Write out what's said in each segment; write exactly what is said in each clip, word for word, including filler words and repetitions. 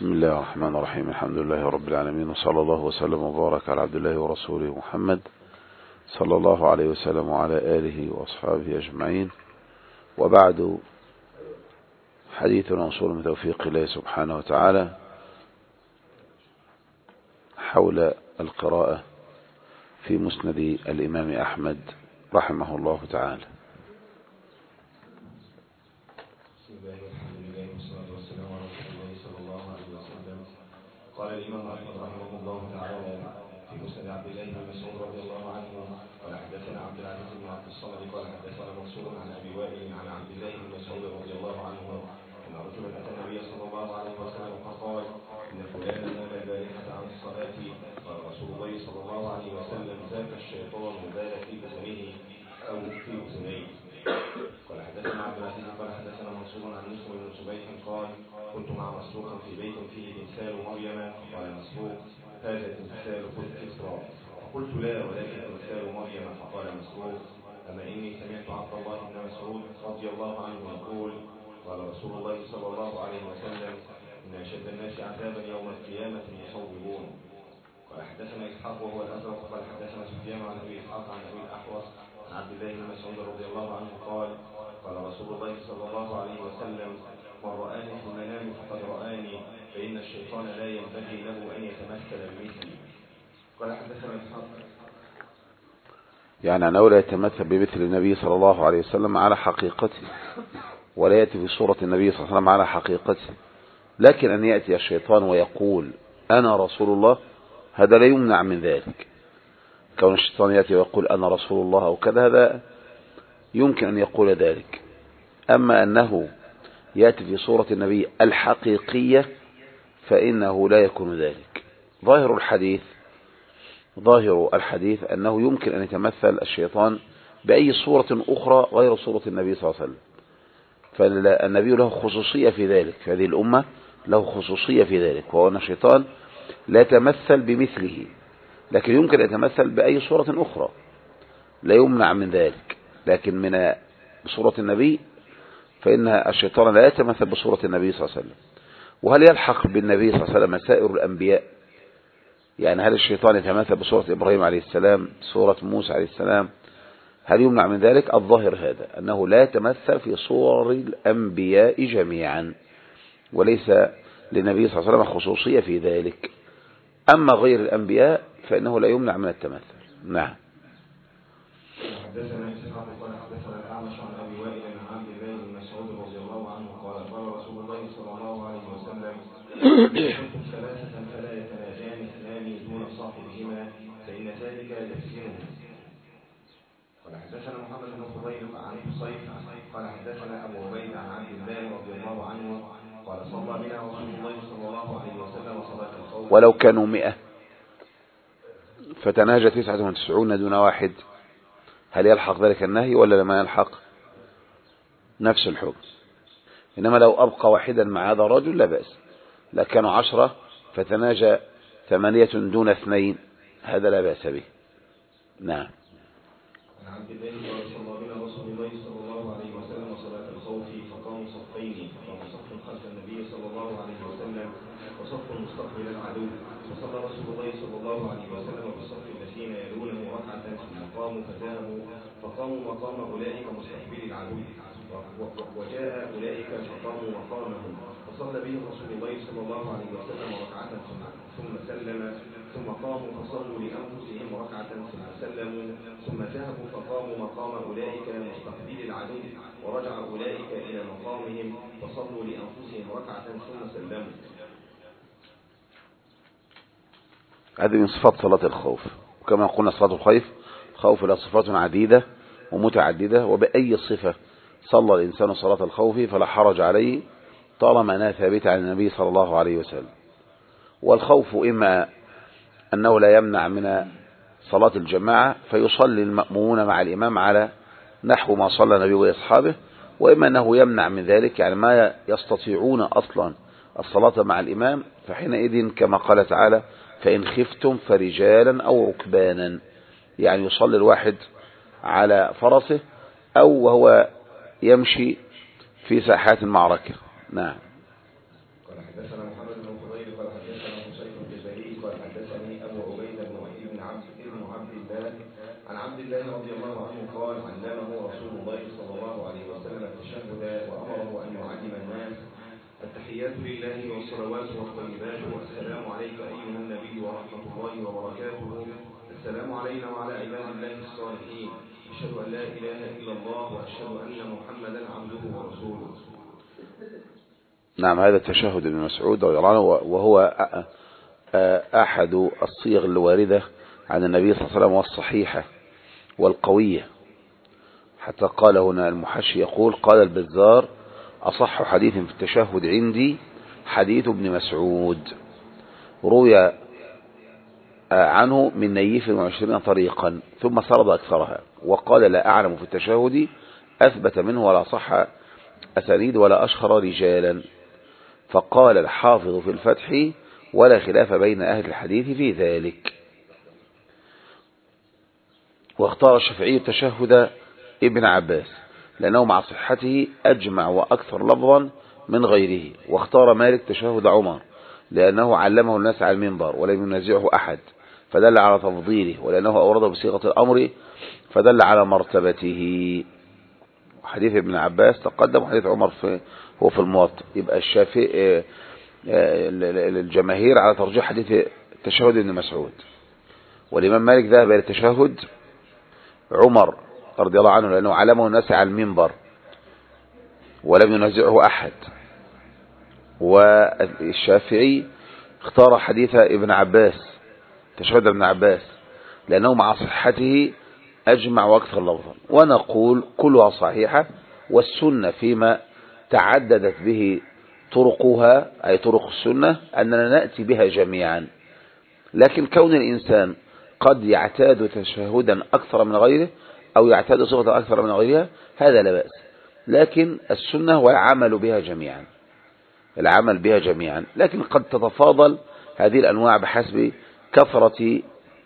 بسم الله الرحمن الرحيم. الحمد لله رب العالمين، وصلى الله وسلم وبارك على عبد الله ورسوله محمد صلى الله عليه وسلم وعلى آله وأصحابه أجمعين. وبعد، حديثنا وصول من توفيق الله سبحانه وتعالى حول القراءة في مسند الإمام أحمد رحمه الله تعالى. قال الإمام أحمد رحمه الله تعالى في مسند عبد الله بن مسعود رضي الله عنه قال حدثنا عبد العزيز بن عبد الصمد قال حدثنا منصور عن أبي وائل عن عبد الله بن مسعود رضي الله عنه أن رجلا أتى النبي صلى الله عليه وسلم فقال إن فلانا نام البارحة عن الصلاة، قال رسول الله صلى الله عليه وسلم ذاك الشيطان بال في أذنه أو في أذنيه. قال حدثنا عبد العزيز قال حدثنا منصور عن مسلم بن صبيح قال كنت مع مسروق في بيت فيه تمثال مريم، قال مسروق هذا تمثال كسرى، فقلت لا ولكن تمثال مريم، فقال مسروق أما إني سمعت عبد الله بن مسعود رضي الله عنه يقول قال رسول الله صلى الله عليه وسلم إن أشد الناس عذابا يوم القيامة المصورون. قال حدثنا إسحاق وهو الأزرق قال حدثنا سفيان عن أبي إسحاق عن أبي الأحوص عن عبد الله بن مسعود رضي الله عنه قال قال رسول الله صلى الله عليه وسلم من رآني في المنام فقد رآني، فإن الشيطان لا ينبغي له أن يتمثل بمثلي. قال حدثنا إسحاق يعني أنه لا يتمثل بمثل النبي صلى الله عليه وسلم على حقيقته، ولا يأتي في صورة النبي صلى الله عليه وسلم على حقيقته، لكن أن يأتي الشيطان ويقول أنا رسول الله هذا لا يمنع من ذلك. كون الشيطان يأتي ويقول أنا رسول الله أو كذا هذا يمكن أن يقول ذلك. أما أنه يأتي في صورة النبي الحقيقية فإنه لا يكون ذلك. ظاهر الحديث ظاهر الحديث أنه يمكن أن يتمثل الشيطان بأي صورة أخرى غير صورة النبي صلى الله عليه وسلم، فالنبي له خصوصية في ذلك، في هذه الأمة له خصوصية في ذلك، وهو أن الشيطان لا يتمثل بمثله، لكن يمكن أن يتمثل بأي صورة أخرى لا يمنع من ذلك. لكن من صورة النبي فإن الشيطان لا يتمثل بصورة النبي صلى الله عليه وسلم. وهل يلحق بالنبي صلى الله عليه وسلم سائر الأنبياء؟ يعني هل الشيطان يتمثل بصورة إبراهيم عليه السلام، صورة موسى عليه السلام؟ هل يمنع من ذلك؟ الظاهر هذا أنه لا يتمثل في صور الأنبياء جميعا، وليس للنبي صلى الله عليه وسلم خصوصية في ذلك. أما غير الأنبياء فإنه لا يمنع من التمثل. نعم. حدثنا إسحاق قال حدثنا الأعمش عن أبي وائل عن عبد الله بن مسعود رضي الله عنه قال قال رسول الله صلى الله عليه وسلم كنتم ثلاثة فلا يتناجان اثنان دون صاحبهما فإن ذلك يفتنهم. قال حدثنا محمد بن فضيل عن حصيف قال حدثنا أبو عبيد عن عبد الله رضي الله عنه قال صلى بنا رسول الله صلى الله عليه وسلم صلاة الخوف ولو كانوا مئة فتناجى تسعة وتسعون دون واحد، هل يلحق ذلك النهي ولا لما يلحق نفس الحكم؟ إنما لو أبقى واحدا مع هذا الرجل لا بأس، لا كانوا عشرة فتناجى ثمانية دون اثنين هذا لا بأس به. نعم. عن عبد الله قال صلى بنا رسول الله صلى الله عليه وسلم صلاة الخوف فقاموا صفين، فقام صف خلف النبي صلى الله عليه وسلم وصف مستقبل العدو، وصلى رسول الله صلى الله عليه وسلم بالصف الذين يلونه ركعة ثم قاموا فذهبوا فقاموا مقام أولئك مستقبل العدو، وجاء أولئك فقاموا مقامهم، فصلى بهم رسول الله صلى الله عليه وسلم ركعة ثم سلم، ثم قاموا فصلوا لأنفسهم ركعة ثم سلموا، ثم ذهبوا فقاموا مقام أولئك مستقبل العدو، ورجع أولئك إلى مقامهم فصلوا لأنفسهم ركعة ثم سلموا. هذه من صفات صلاة الخوف، وكما قلنا صلاة الخوف خوف لها صفات عديدة ومتعددة، وبأي صفة صلى الإنسان صلاة الخوف فلا حرج عليه طالما أنها ثابتة عن النبي صلى الله عليه وسلم. والخوف إما أنه لا يمنع من صلاة الجماعة فيصلي المأمومون مع الإمام على نحو ما صلى النبي وأصحابه، وإما أنه يمنع من ذلك يعني ما يستطيعون أصلا الصلاة مع الإمام، فحينئذ كما قال تعالى فإن خفتم فرجالا أو ركبانا، يعني يصلي الواحد على فرسه أو وهو يمشي في ساحات المعركة. نعم. قال حدثنا محمد بن فضيل قال حدثني أبو عبيدة بن عبد بن عبد الله عن عبد الله رضي الله عنه قال علمه رسول الله صلى الله عليه وسلم التشهد وأمره أن يعلم الناس التحيات لله والصلوات والطيبات والسلام عليك أيها النبي ورحمة الله وبركاته السلام علينا وعلى عباد الله الصالحين أشهد أن لا إله إلا الله وأشهد أن محمدا عبده ورسوله. نعم، هذا التشهد ابن مسعود رضي الله عنه وهو أحد الصيغ الواردة عن النبي صلى الله عليه وسلم والصحيحة والقوية، حتى قال هنا المحشي يقول قال البزار أصح حديث في التشهد عندي حديث ابن مسعود روي عنه من نيف وعشرين طريقا ثم سرد أكثرها وقال لا أعلم في التشهد أثبت منه ولا صح أسانيد ولا أشهر رجالا. فقال الحافظ في الفتح ولا خلاف بين أهل الحديث في ذلك. واختار الشافعي التشهد ابن عباس لأنه مع صحته أجمع وأكثر لفظا من غيره. واختار مالك تشهد عمر لأنه علمه الناس على المنبر ولم ينازعه أحد فدل على تفضيله، ولأنه أورده بصيغة الأمر فدل على مرتبته. حديث ابن عباس تقدم وحديث عمر في هو في الموطأ. يبقى الشافعي الجماهير على ترجيح حديث التشهد ابن مسعود، والإمام مالك ذهب إلى التشهد عمر رضي الله عنه لأنه علمه الناس على المنبر ولم ينازعه أحد. والشافعي اختار حديث ابن عباس تشهد ابن عباس لأنه مع صحته أجمع وأكثر لفظا. ونقول كلها صحيحة، والسنة فيما تعددت به طرقها أي طرق السنة أننا نأتي بها جميعا، لكن كون الإنسان قد يعتاد تشهدا أكثر من غيره أو يعتاد صيغة أكثر من غيرها هذا لا بأس، لكن السنة هو العمل بها جميعا العمل بها جميعا لكن قد تتفاضل هذه الأنواع بحسب كثرة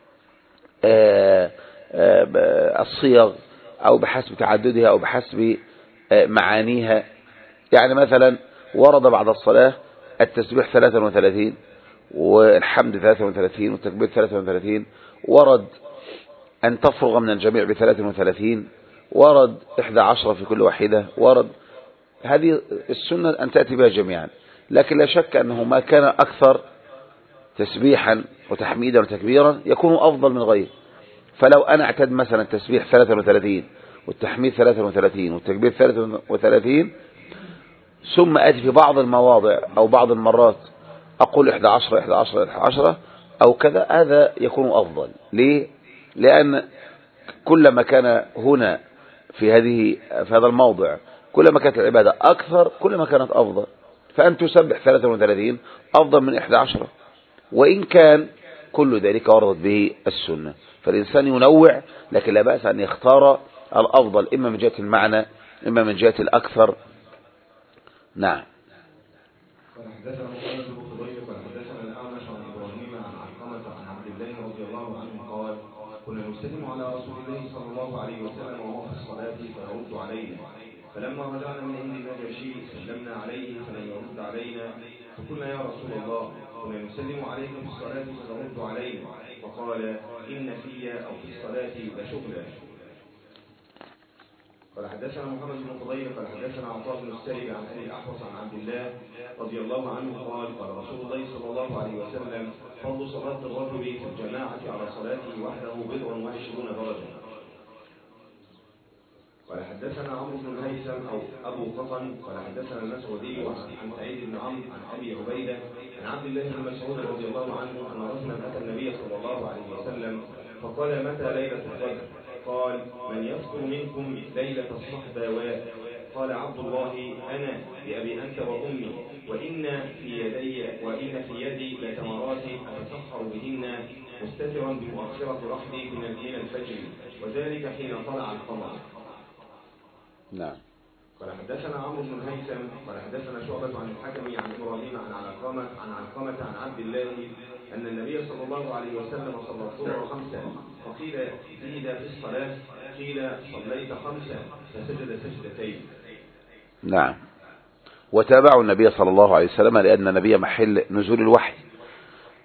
الصيغ أو بحسب تعددها أو بحسب معانيها. يعني مثلا ورد بعد الصلاة التسبيح ثلاثة وثلاثين والحمد ثلاثة وثلاثين والتكبير ثلاثة وثلاثين، ورد أن تفرغ من الجميع بثلاثة وثلاثين، ورد إحدى عشرة في كل واحدة، ورد هذه السنة أن تأتي بها جميعا. لكن لا شك أنه ما كان أكثر تسبيحا وتحميدا وتكبيرا يكون أفضل من غيره. فلو أنا اعتد مثلا التسبيح ثلاثة وثلاثين والتحميد ثلاثة وثلاثين والتكبير ثلاثة وثلاثين ثم أتي في بعض المواضع أو بعض المرات أقول إحدى عشرة إحدى عشرة إحدى عشرة أو كذا، هذا يكون أفضل. ليه؟ لأن كلما كان هنا في هذه في هذا الموضع كلما كانت العبادة أكثر كلما كانت أفضل. فأن تسبح ثلاثة وثلاثين أفضل من إحدى عشرة، وإن كان كل ذلك وردت به السنة. فالإنسان ينوع، لكن لا بأس أن يختار الأفضل إما من جهة المعنى إما من جهة الأكثر. نعم. حدثنا محمد بن فضيل قال حدثنا الأعمش عن إبراهيم عن علقمة عن عبد الله رضي الله عنه قال كنا نسلم على رسول الله صلى الله عليه وسلم وهو في الصلاة فيرد علينا، فلما رجعنا من عند النجاشي سلمنا عليه فلم يرد علينا، فقلنا يا رسول الله كنا نسلم عليك في الصلاة فترد علينا، فقال إن في أو في الصلاة لشغلا. قال حدثنا محمد بن فضيل قال حدثنا عطاء بن السائب عن ابي الاحوص عن عبد الله رضي الله عنه قال قال رسول الله صلى الله عليه وسلم فضل صلاه الرجل في الجماعه على صلاته وحده بضع وعشرون درجه. قال حدثنا عمرو بن الهيثم او ابو قطن قال حدثنا المسعودي عن سعيد بن عمرو عن ابي عبيده عن عبد الله بن مسعود رضي الله عنه ان رجلا اتى النبي صلى الله عليه وسلم فقال متى ليله القدر؟ قال من يفطر منكم ليلة الصحباوات؟ قال عبد الله أنا بأبي أنت وأمي، وإن في يدي وإن في يدي لتمرات أتسحر بهن مستترا بمؤخرة رحلي من الفجر، وذلك حين طلع القمر. نعم. قال حدثنا عمرو بن الهيثم قال حدثنا شعبة عن الحكم عن إبراهيم عن علقمة عن علقمة عن عبد الله أن النبي صلى الله عليه وسلم صلى الظهر خمسا، فقيل زيد في الصلاة، قيل صليت خمسا فسجد سجدتين. نعم. وتابعوا النبي صلى الله عليه وسلم لأن النبي محل نزول الوحي،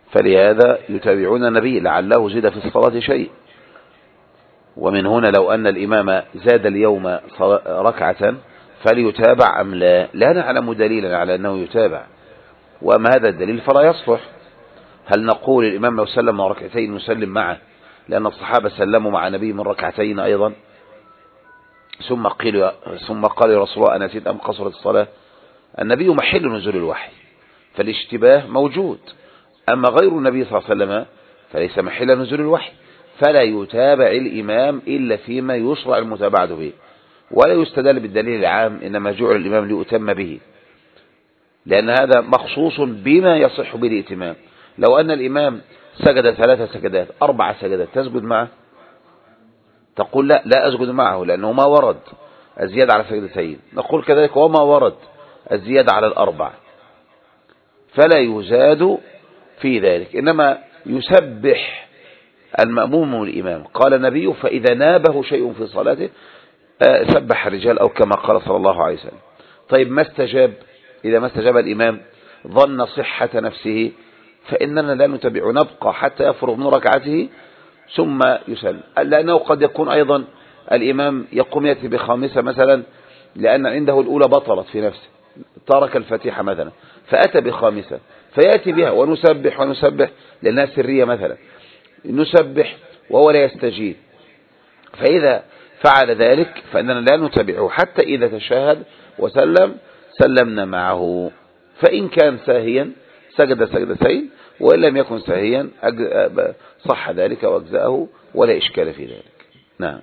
فلهذا يتابعون النبي لعله زيد في الصلاة شيء. ومن هنا لو أن الإمام زاد اليوم ركعة فليتابع أم لا؟ لا نعلم دليلا على أنه يتابع، وأما هذا الدليل فلا يصلح. هل نقول الإمام لو سلم ركعتين نسلم معه لأن الصحابة سلموا مع النبي من ركعتين أيضا؟ ثم قيل ثم قال يا رسول الله أنا نسيت أم قصرت الصلاة؟ النبي محل نزول الوحي فالاشتباه موجود، أما غير النبي صلى الله عليه وسلم فليس محل نزول الوحي، فلا يتابع الإمام إلا فيما يشرع المتابعة به، ولا يستدل بالدليل العام إنما جعل الإمام ليؤتم به، لأن هذا مخصوص بما يصح به الائتمام. لو أن الإمام سجد ثلاثة سجدات أربع سجدات تسجد معه؟ تقول لا لا أسجد معه لأنه ما ورد الزيادة على سجدتين. نقول كذلك وما ورد الزيادة على الأربع فلا يزاد في ذلك، إنما يسبح المأموم الإمام. قال النبي فإذا نابه شيء في صلاته سبح الرجال أو كما قال صلى الله عليه وسلم. طيب ما استجاب؟ إذا ما استجاب الإمام ظن صحة نفسه فإننا لا نتبع، نبقى حتى يفرغ من ركعته ثم يسلم، لأنه قد يكون أيضا الإمام يقوم يأتي بخامسة مثلا لأن عنده الأولى بطلت في نفسه، ترك الفاتحة مثلا فأتى بخامسة فيأتي بها ونسبح ونسبح لأنها سرية مثلا، نسبح وهو لا يستجيب، فإذا فعل ذلك فإننا لا نتبعه حتى إذا تشاهد وسلم سلمنا معه. فإن كان ساهيا سجد سجدتين، وإن لم يكن ساهيا صح ذلك وأجزأه ولا إشكال في ذلك. نعم.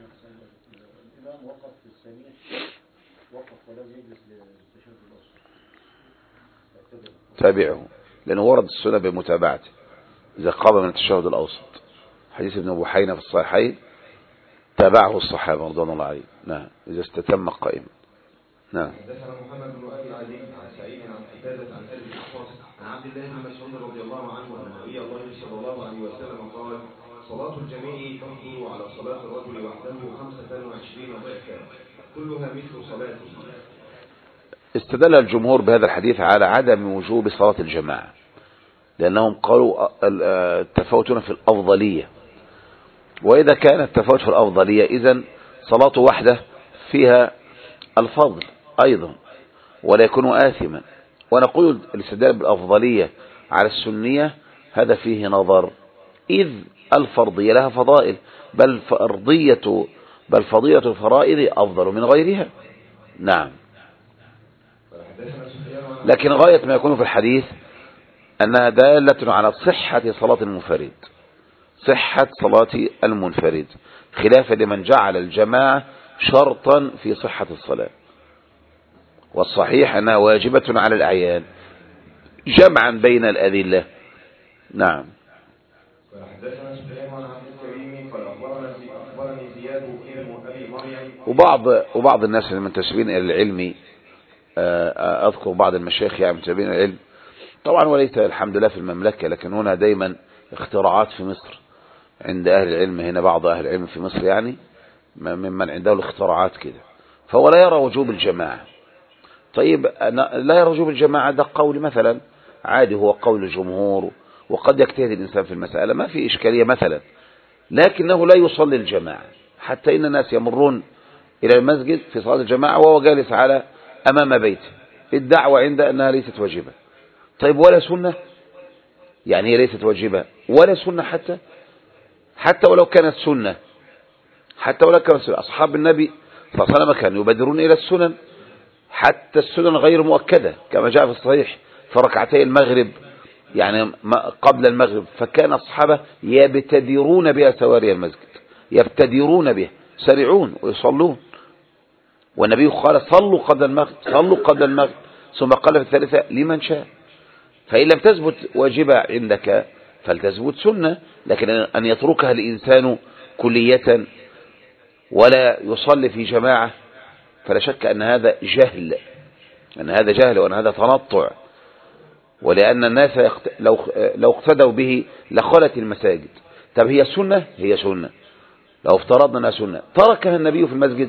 تابعه لأنه ورد السنة بمتابعته إذا قام من التشهد الأوسط، حديث ابن بحينة في الصحيحين تابعه الصحابة رضوان الله عليهم. نعم إذا استتم قائما. نعم. حدثنا محمد بن أبي علي عن سعيد عن قتادة عن أبي الأحوص عن عبد الله بن مسعود رضي الله عنه أن نبي الله صلى الله عليه وسلم قال صلاة الجميع تفضل على صلاة الرجل وحده خمسة وعشرين ضعفا كلها مثل صلاته. استدل الجمهور بهذا الحديث على عدم وجوب صلاة الجماعة، لأنهم قالوا التفاوتون في الأفضلية، وإذا كان التفاوت في الأفضلية إذن صلاة واحدة فيها الفضل أيضا ولا يكون آثما. ونقول الاستدلال بالأفضلية على السنية هذا فيه نظر، إذ الفرضية لها فضائل، بل فرضية بل فضيلة الفرائض أفضل من غيرها. نعم. لكن غاية ما يكون في الحديث أنها دالة على صحة صلاة المنفرد، صحة صلاة المنفرد، خلافا لمن جعل الجماعة شرطا في صحة الصلاة. والصحيح أنها واجبة على الأعيان جمعا بين الأدلة. نعم. وبعض وبعض الناس المنتسبين إلى العلم، أذكر بعض المشايخ يعني منتسبين إلى العلم طبعا وليس الحمد لله في المملكة، لكن هنا دايما اختراعات في مصر عند أهل العلم، هنا بعض أهل العلم في مصر يعني ممن عنده الاختراعات كده، فهو لا يرى وجوب الجماعة. طيب لا يرى وجوب الجماعة ده قول مثلا عادي، هو قول الجمهور وقد يجتهد الإنسان في المسألة ما في إشكالية مثلا، لكنه لا يصلي الجماعة، حتى إن الناس يمرون إلى المسجد في صلاة الجماعة وهو جالس على أمام بيته، الدعوة عند أنها ليست واجبة. طيب ولا سنة؟ يعني هي ليست واجبة ولا سنة، حتى حتى ولو كانت سنة حتى ولو كانت سنة أصحاب النبي صلى الله عليه وسلم كانوا يبادرون إلى السنن، حتى السنن غير مؤكدة كما جاء في الصحيح في ركعتي المغرب يعني قبل المغرب، فكان الصحابة يبتدرون بها سواري المسجد، يبتدرون بها سريعون ويصلون، والنبي قال صلوا قبل المغرب صلوا قبل المغرب، ثم قال في الثالثة لمن شاء. فإن لم تثبت واجبة عندك فلتثبت سنة، لكن أن يتركها الإنسان كلية ولا يصلي في جماعة فلا شك أن هذا جهل، أن هذا جهل وأن هذا تنطع، ولأن الناس لو لو اقتدوا به لخلت المساجد. طب هي سنة؟ هي سنة، لو افترضنا أنها سنة تركها النبي في المسجد.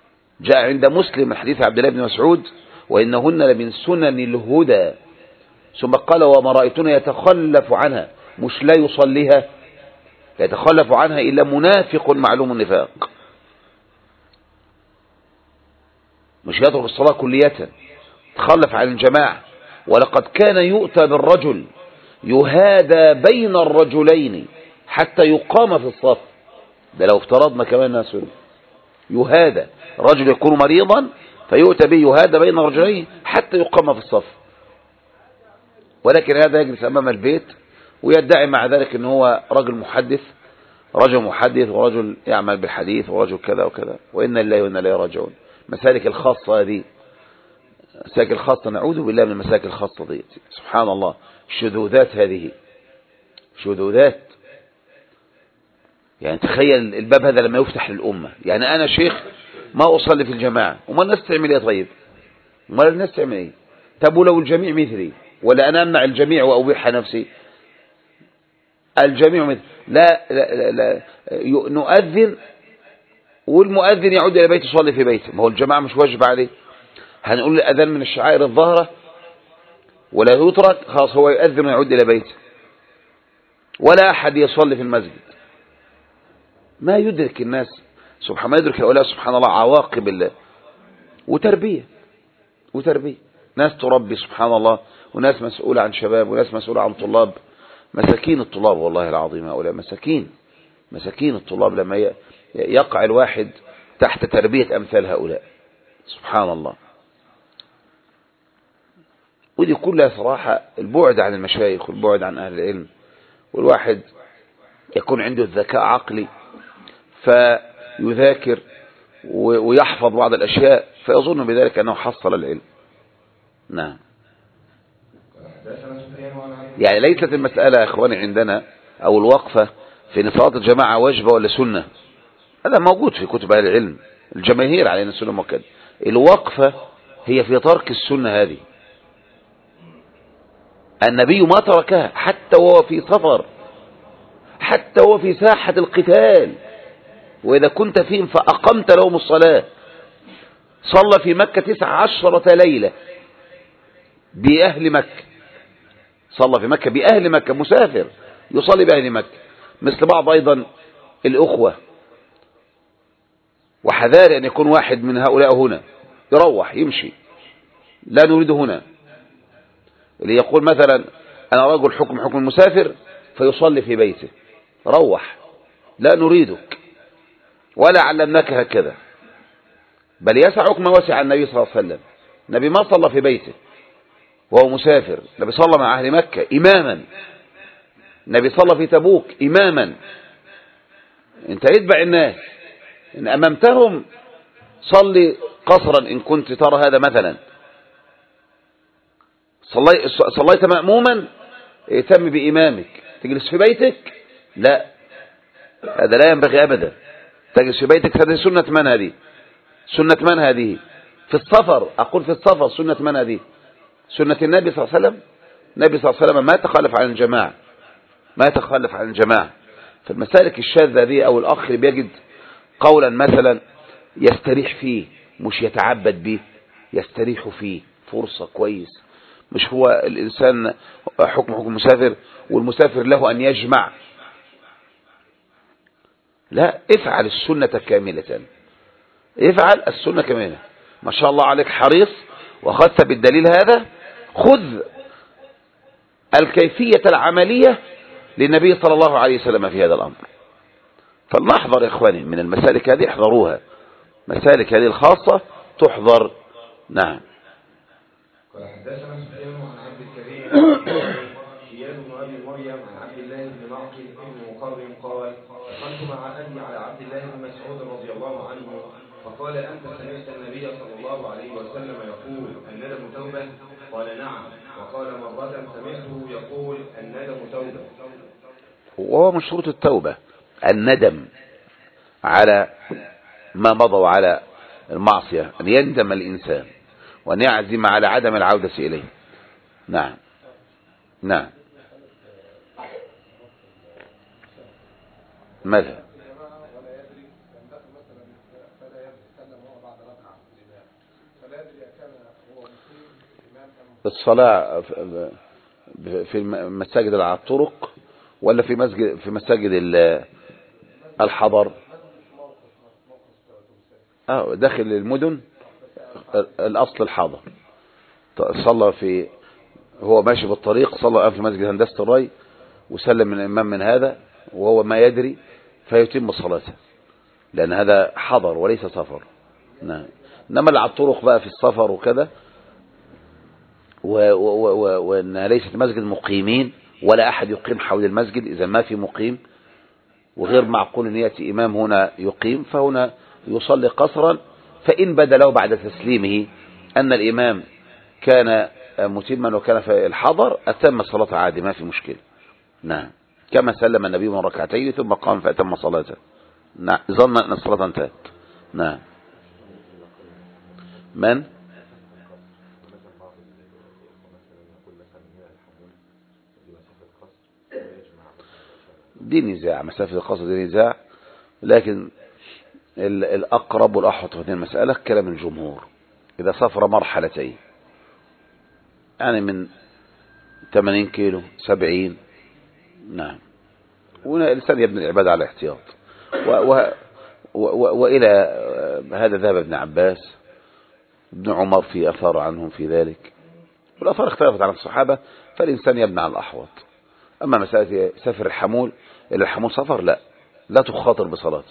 جاء عند مسلم حديث عبد الله بن مسعود وإنهن لمن سنن الهدى، ثم قال وما رأيتنا يتخلف عنها، مش لا يصليها، يتخلف عنها إلا منافق معلوم النفاق، مش يترك الصلاة كلية، تخلف عن الجماعة. ولقد كان يؤتى بالرجل يهادى بين الرجلين حتى يقام في الصف. ده لو افترضنا كمان ناس يهادى، رجل يكون مريضا فيؤتى به يهادى بين الرجلين حتى يقام في الصف، ولكن هذا يجلس أمام البيت ويدعي مع ذلك أنه هو رجل محدث، رجل محدث ورجل يعمل بالحديث ورجل كذا وكذا، وإنا لله وإنا إليه راجعون. مسالك الخاصة هذه، مساك الخاصة، نعوذ بالله من المساك الخاصة دي، سبحان الله، شذوذات هذه، شذوذات. يعني تخيل الباب هذا لما يفتح للأمة، يعني أنا شيخ ما أصلي في الجماعة، وما الناس تعمل إيه؟ طيب وما الناس تعمل إيه؟ طب ولو الجميع مثلي، ولا أنا أمنع الجميع وأبيح نفسي؟ الجميع مثل لا, لا, لا, لا نؤذن والمؤذن يعود إلى بيته يصلي في بيته، ما هو الجماعة مش واجب عليه. هنقول الأذان من الشعائر الظاهرة ولا يترك، خلاص هو يؤذن ويعود إلى بيته، ولا أحد يصلي في المسجد. ما يدرك الناس سبحان ما يدرك هؤلاء سبحان الله عواقب الله، وتربية وتربية ناس تربي سبحان الله، وناس مسؤولة عن شباب، وناس مسؤولة عن طلاب، مساكين الطلاب والله العظيم، هؤلاء مساكين، مساكين الطلاب لما يقع الواحد تحت تربية أمثال هؤلاء سبحان الله. ودي كلها صراحة البعد عن المشايخ والبعد عن أهل العلم، والواحد يكون عنده الذكاء عقلي فيذاكر ويحفظ بعض الأشياء فيظن بذلك أنه حصل العلم. نعم. يعني ليست المسألة يا إخواني عندنا أو الوقفة في أن صلاة الجماعة واجبة ولا سنة، هذا موجود في كتب أهل العلم، الجماهير علينا السنة مؤكد. الوقفة هي في ترك السنة هذه، النبي ما تركها حتى وهو في سفر، حتى وهو في ساحة القتال، وإذا كنت فيهم فأقمت لهم الصلاة. صلى في مكة تسع عشرة ليلة بأهل مكة، صلى في مكة بأهل مكة، مسافر يصلي بأهل مكة، مثل بعض أيضا الأخوة. وحذار أن يكون واحد من هؤلاء هنا يروح يمشي، لا نريد هنا، اللي يقول مثلا أنا رجل حكم حكم المسافر فيصلي في بيته، روح، لا نريدك ولا علمناك هكذا، بل يسعك ما وسع النبي صلى الله عليه وسلم. النبي ما صلى في بيته وهو مسافر، النبي صلى مع أهل مكة إماما، النبي صلى في تبوك إماما. انت اتبع الناس، إن أممتهم صلي قصرا إن كنت ترى هذا مثلا، صلي صليت مأموما اهتم بإمامك، تجلس في بيتك لا، هذا لا ينبغي أبدا. تجلس في بيتك، هذه سنة من هذه؟ سنة من هذه؟ في السفر، أقول في السفر سنة من هذه؟ سنة النبي صلى الله عليه وسلم. النبي صلى الله عليه وسلم ما تخلف عن الجماعة، ما تخلف عن الجماعة. فالمسالك الشاذة هذه، أو الأخ اللي بيجد قولا مثلا يستريح فيه، مش يتعبد به، يستريح فيه فرصة كويس. مش هو الإنسان حكم حكم المسافر، والمسافر له أن يجمع، لا، افعل السنة كاملة، افعل السنة كاملة. ما شاء الله عليك حريص وأخذت بالدليل هذا، خذ الكيفية العملية للنبي صلى الله عليه وسلم في هذا الأمر. فلنحذر يا إخواني من المسالك هذه، احذروها، مسالك هذه الخاصة تحذر. نعم. قال حدثنا سفيان عن عبد الكريم زياد بن ابي مريم عن عبد الله بن معقل بن مقرم قال دخلت مع ابي على عبد الله بن مسعود رضي الله عنه فقال انت سمعت النبي صلى الله عليه وسلم يقول الندم توبه؟ قال نعم. وقال مرة سمعته يقول الندم توبه. وهو من شروط التوبة الندم على ما مضى وعلى المعصية، أن يندم الإنسان وأن يعزم على عدم العودة إليه. نعم. نعم. ماذا؟ الصلاة في المساجد على الطرق ولا في مسجد في مساجد الحضر؟ اه داخل المدن الاصل الحضر. صلى في هو ماشي بالطريق، صلى في مسجد هندسة الري وسلم من الامام من هذا وهو ما يدري فيتم صلاته، لان هذا حضر وليس سفر. نعم. انما اللي على الطرق بقى في السفر وكذا وانها ليست مسجد مقيمين ولا احد يقيم حول المسجد، اذا ما في مقيم وغير معقول ان ياتي امام هنا يقيم، فهنا يصلي قصرا، فان بدا له بعد تسليمه ان الامام كان متما وكان في الحضر اتم الصلاه عادي ما في مشكله. نعم. كما سلم النبي من ركعتين ثم قام فاتم صلاته. نعم. ظن ان الصلاه انتهت. نعم. من دي نزاع، مسافة القصر دي نزاع، لكن الأقرب والأحوط في هذه المسألة كلام الجمهور. إذا سافر مرحلتين يعني من ثمانين كيلو سبعين، نعم، والإنسان يبني العبادة على احتياط. و و و وإلى هذا ذهب ابن عباس ابن عمر في أثار عنهم في ذلك، والأثار اختلفت عن الصحابة، فالإنسان يبني على الأحوط. أما مسألة سفر الحمول إلى الحمول سفر، لا لا تخاطر بصلاتك،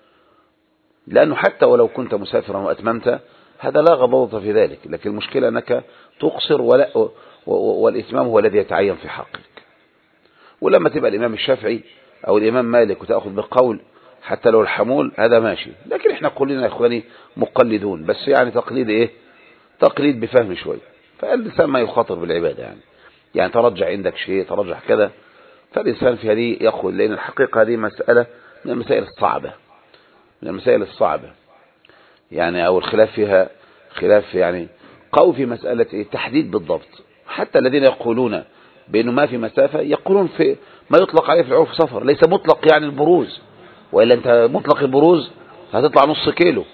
لأنه حتى ولو كنت مسافرا وأتممت هذا لا غضاضة في ذلك، لكن المشكلة أنك تقصر ولا والإتمام هو الذي يتعين في حقك. ولما تبقى الإمام الشافعي أو الإمام مالك وتأخذ بقول حتى لو الحمول هذا ماشي، لكن احنا كلنا يا إخواني مقلدون، بس يعني تقليد إيه؟ تقليد بفهم شوي، فالإنسان ما يخاطر بالعبادة، يعني يعني ترجع عندك شيء ترجع كذا، فالإنسان في هذه يقول، لأن الحقيقة هذه مسألة من المسائل الصعبة من المسائل الصعبة يعني، أو الخلاف فيها خلاف يعني قوي في مسألة التحديد بالضبط. حتى الذين يقولون بأنه ما في مسافة يقولون في ما يطلق عليه في العرف سفر، ليس مطلق يعني البروز، وإلا أنت مطلق البروز هتطلع نص كيلو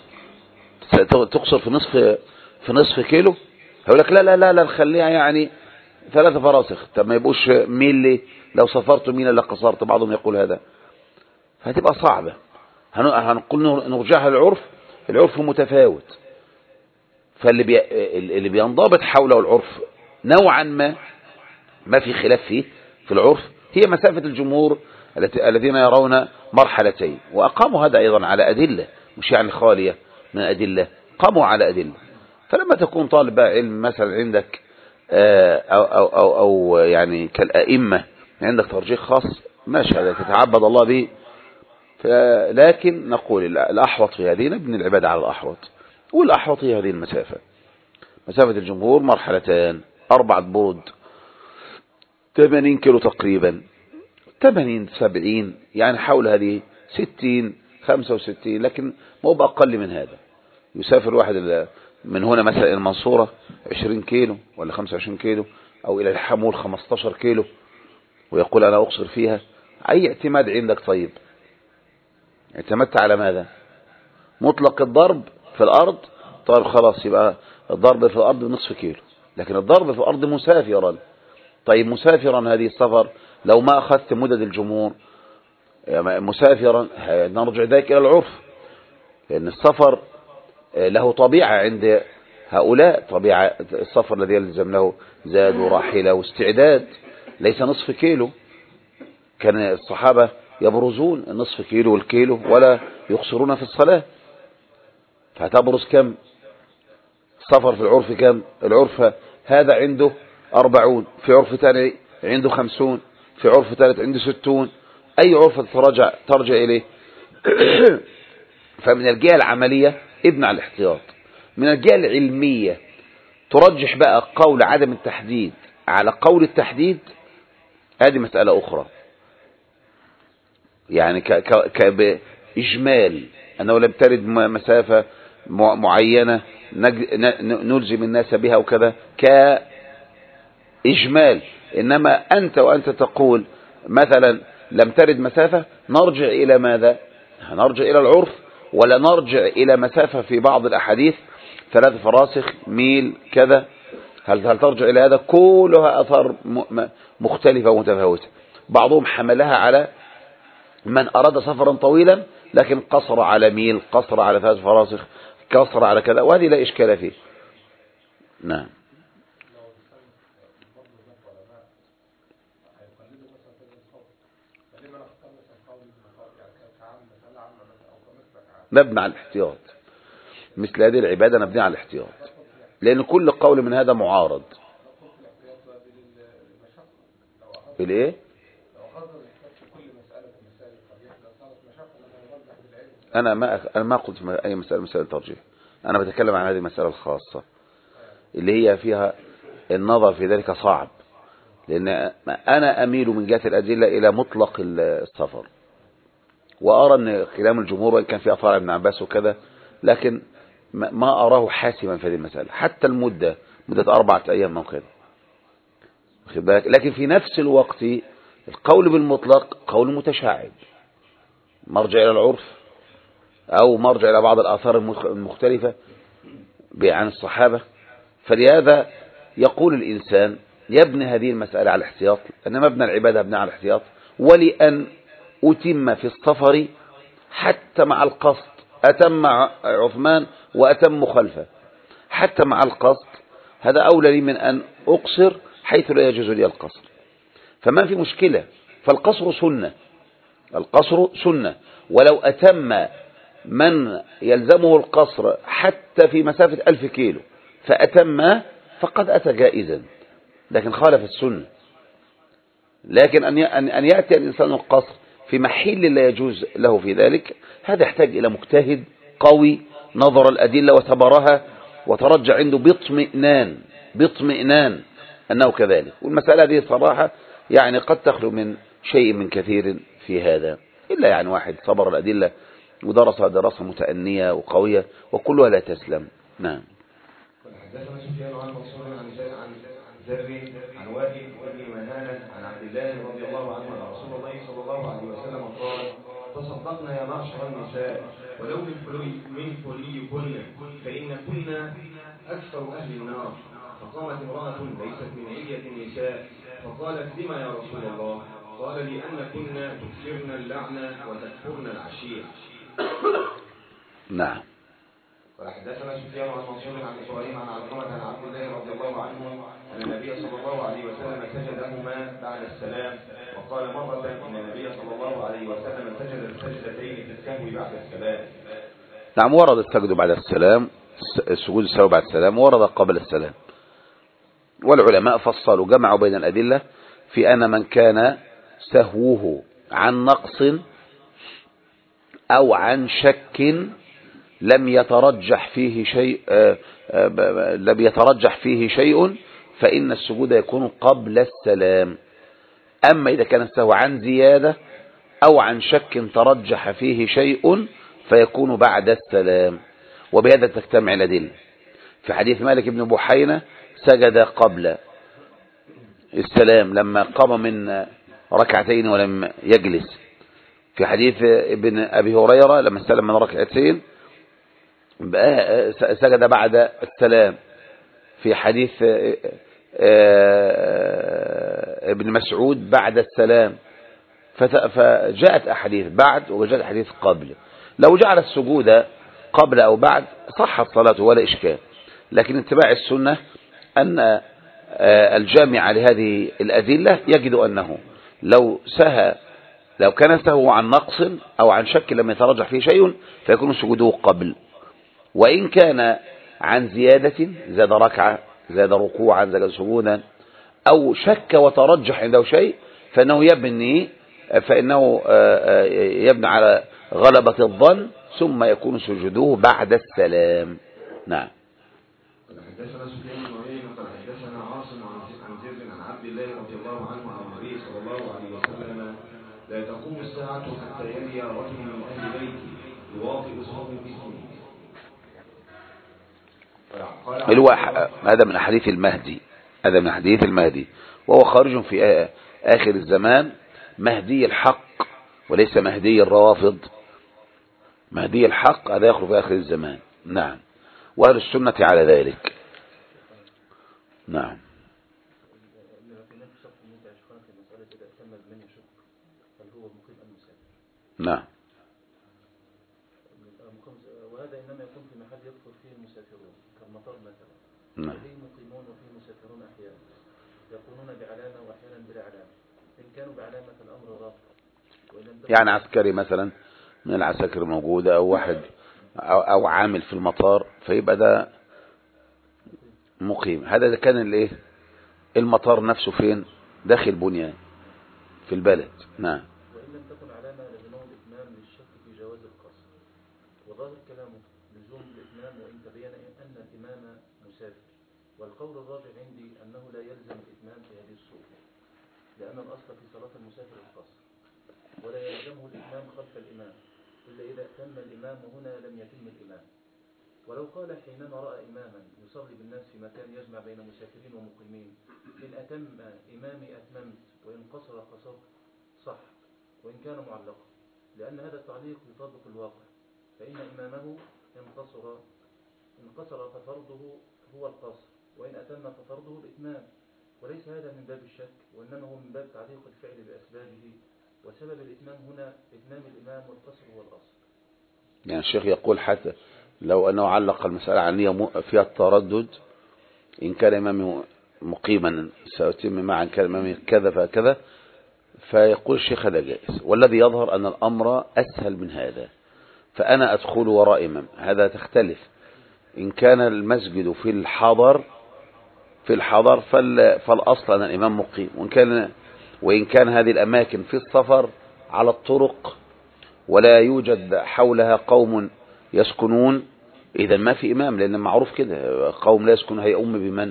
تقصر في نصف في نصف كيلو، هيقول لك لا لا لا لا نخليها يعني ثلاثة فراسخ، طب ما يبقوش ميل ليه؟ لو سافرت ميل لا قصرت، بعضهم يقول هذا، فهتبقى صعبة. هنقول نرجعها للعرف، العرف متفاوت، فاللي بي... اللي بينضبط حوله العرف نوعا ما ما في خلاف فيه في العرف هي مسافة الجمهور الذين يرون مرحلتين، وأقاموا هذا أيضا على أدلة، مش يعني خالية من أدلة، قاموا على أدلة. فلما تكون طالب علم مثلا عندك أو, أو, أو, أو يعني كالأئمة عندك ترجيح خاص، ماشي، هذا تتعبد الله به، لكن نقول الأحوط في هذه نبني العبادة على الأحوط، والأحوط هي هذه المسافة، مسافة الجمهور مرحلتان أربعة برود ثمانين كيلو تقريبا، ثمانين سبعين يعني حول هذه ستين خمسة وستين، لكن مو بأقل من هذا. يسافر واحد من هنا مثلا المنصورة عشرين كيلو ولا خمسة وعشرين كيلو، أو إلى الحمول خمستاشر كيلو، ويقول أنا أقصر فيها. أي اعتماد عندك؟ طيب اعتمدت على ماذا؟ مطلق الضرب في الأرض، طيب خلاص يبقى الضرب في الأرض بنصف كيلو، لكن الضرب في الأرض مسافرا، طيب مسافرا هذه السفر لو ما أخذت مدد الجمهور مسافرا نرجع ذلك إلى العرف، لأن السفر له طبيعة عند هؤلاء، طبيعة السفر الذي يلزم له زاد وراحلة واستعداد، ليس نصف كيلو. كان الصحابة يبرزون النصف كيلو والكيلو ولا يقصرون في الصلاة، فتبرز كم؟ السفر في العرف كم؟ العرف هذا عنده أربعون، في عرف ثاني عنده خمسون، في عرف ثالث عنده ستون، أي عرف ترجع ترجع إليه؟ فمن الجهة العملية ابن على الاحتياط، من الجهة العلمية ترجح بقى قول عدم التحديد على قول التحديد، هذه مسألة أخرى، يعني كإجمال أنه لم ترد مسافة معينة نلزم الناس بها وكذا كإجمال، إنما أنت وأنت تقول مثلا لم ترد مسافة، نرجع إلى ماذا؟ نرجع إلى العرف، ولا نرجع إلى مسافة في بعض الأحاديث ثلاث فراسخ ميل كذا، هل هل ترجع إلى هذا؟ كلها أثار مختلفة ومتفاوتة. بعضهم حملها على من أراد سفرا طويلا لكن قصر على ميل، قصر على ثلاث فراسخ، قصر على كذا، وهذه لا إشكال فيه. نعم. نبني على الاحتياط، مثل هذه العبادة نبني على الاحتياط، لأن كل قول من هذا معارض. بالإيه؟ أنا ما أنا ما قلت أي مسألة مسألة ترجيح، أنا بتكلم عن هذه المسألة الخاصة اللي هي فيها النظر في ذلك صعب، لأن أنا أميل من جهة الأدلة إلى مطلق السفر، وأرى أن كلام الجمهور وإن كان في أثار ابن عباس وكذا، لكن ما أراه حاسما في هذه المسألة. حتى المدة مدة أربعة أيام أو كذا، لكن في نفس الوقت القول بالمطلق قول متشعب، مرجع إلى العرف أو مرجع إلى بعض الآثار المختلفة عن الصحابة. فلهذا يقول الإنسان يبني هذه المسألة على الاحتياط، أن مبنى العبادة يبنى على الاحتياط، ولأن أتم في السفر حتى مع القصد، أتم مع عثمان وأتم خلفه حتى مع القصد، هذا أولى لي من أن أقصر حيث لا يجوز لي القصر، فما في مشكلة. فالقصر سنة، القصر سنة، ولو أتم من يلزمه القصر حتى في مسافة ألف كيلو فأتم فقد أتى جائزا، لكن خالف السنة. لكن أن يأتي الإنسان القصر في محل لا يجوز له في ذلك، هذا يحتاج إلى مجتهد قوي نظر الأدلة وتبرها وترجع عنده باطمئنان باطمئنان أنه كذلك. والمسألة هذه صراحة يعني قد تخلو من شيء من كثير في هذا، إلا يعني واحد صبر الأدلة ودرس دراسة متأنية وقوية، وكلها لا تسلم. نعم. حدثنا سفيان عن منصور عن عن ذر عن وائل بن مهانة عن عبد الله رضي الله عنه أن رسول الله صلى الله عليه وسلم قال: تصدقنا يا معشر النساء ولو من فلي من فليكن فإن كنا أكثر أهل النار. فقامت امرأة ليست من علية النساء فقالت: لما يا رسول الله؟ قال: لأن كنا تكثرن اللعنة وتكفرن العشير. نعم. وحدثنا سفيان عن منصور عن ابراهيم عن علقمة عن عبد الله رضي الله عنه ان النبي صلى الله عليه وسلم سجدهما بعد السلام، وقال مرة ان النبي صلى الله عليه وسلم سجد السجدتين في السهو بعد السلام. نعم، ورد السجد بعد السلام، السجود السهو بعد السلام، ورد قبل السلام. والعلماء فصلوا جمعوا بين الأدلة في أن من كان سهوه عن نقص أو عن شك لم يترجح فيه شيء لم يترجح فيه شيء فإن السجود يكون قبل السلام. أما إذا كان السهو عن زيادة أو عن شك ترجح فيه شيء فيكون بعد السلام. وبهذا تجتمع الأدلة. في حديث مالك بن بحينة سجد قبل السلام لما قام من ركعتين ولم يجلس. في حديث ابن أبي هريرة لما استلم من ركعتين سجد بعد السلام. في حديث ابن مسعود بعد السلام. فجاءت أحاديث بعد وجاءت أحاديث قبل. لو جعل السجود قبل أو بعد صحت صلاته ولا إشكال، لكن اتباع السنة أن الجامع لهذه الأدلة يجد أنه لو سهى لو كان سهو عن نقص أو عن شك لم يترجح فيه شيء فيكون سجوده قبل، وإن كان عن زيادة زاد ركعة زاد ركوعا زاد سجودا أو شك وترجح عنده شيء فإنه يبني فإنه يبني على غلبة الظن ثم يكون سجوده بعد السلام. نعم. حدثنا سفيان بن عيينة قال حدثنا عاصم عن زر عن عبد الله رضي الله عنه عن النبي صلى الله عليه وسلم: لا تقوم الساعة حتى يلي رجل من أهل بيتي يواطئ صوته الواحد. هذا من حديث المهدي هذا من حديث المهدي وهو خارج في آخر الزمان، مهدي الحق وليس مهدي الروافض. مهدي الحق هذا يخرج في آخر الزمان. نعم. وأهل السنة على ذلك. نعم. نعم. وهذا إنما يكون في محل يدخل فيه المسافرون كالمطار مثلا. نعم. فيه مقيمون وفيه مسافرون أحيانا يكونون بعلامة وأحيانا بلا علامة. إن كانوا بعلامة الأمر راق. يعني عسكري مثلا من العساكر موجودة أو واحد أو, أو عامل في المطار فيبقى ده مقيم. هذا كان الايه المطار نفسه فين؟ داخل بنيان في البلد. نعم. وإن لم تكن علامة لزمه الإتمام للشك في جواز القصر. وظاهر كلامه لزوم الإتمام وإن تبين أن الإمام مسافر. والقول الراجع عندي أنه لا يلزم الإتمام في هذه الصورة لأن الأصل في صلاة المسافر القصر ولا يلزمه الإتمام خلف الإمام إلا إذا أتم الإمام وهنا لم يتم الإمام. ولو قال حينما رأى إماما يصلي بالناس في مكان يجمع بين مسافرين ومقيمين إن أتم إمامي أتممت وإن قصر قصرت صح وإن كان معلقا لأن هذا التعليق يطابق الواقع فإن إمامه إن قصر إن قصر ففرضه هو القصر وإن أتم ففرضه الإتمام وليس هذا من باب الشك وإنما هو من باب تعليق الفعل بأسبابه وسبب الإتمام هنا إتمام الإمام والقصر هو الأصل. يعني الشيخ يقول حتى لو أنه علق المسألة عن نية فيها التردد إن كان إمامه مقيما سيتم معا كان إمامه كذا فكذا فيقول الشيخ هذا جائز والذي يظهر أن الأمر أسهل من هذا فأنا أدخل وراء إمام هذا تختلف إن كان المسجد في الحضر في الحضر فالأصل أن الإمام مقيم وإن كان وإن كان هذه الأماكن في السفر على الطرق ولا يوجد حولها قوم يسكنون إذا ما في إمام لأن معروف كده قوم لا يسكن هيؤم بمن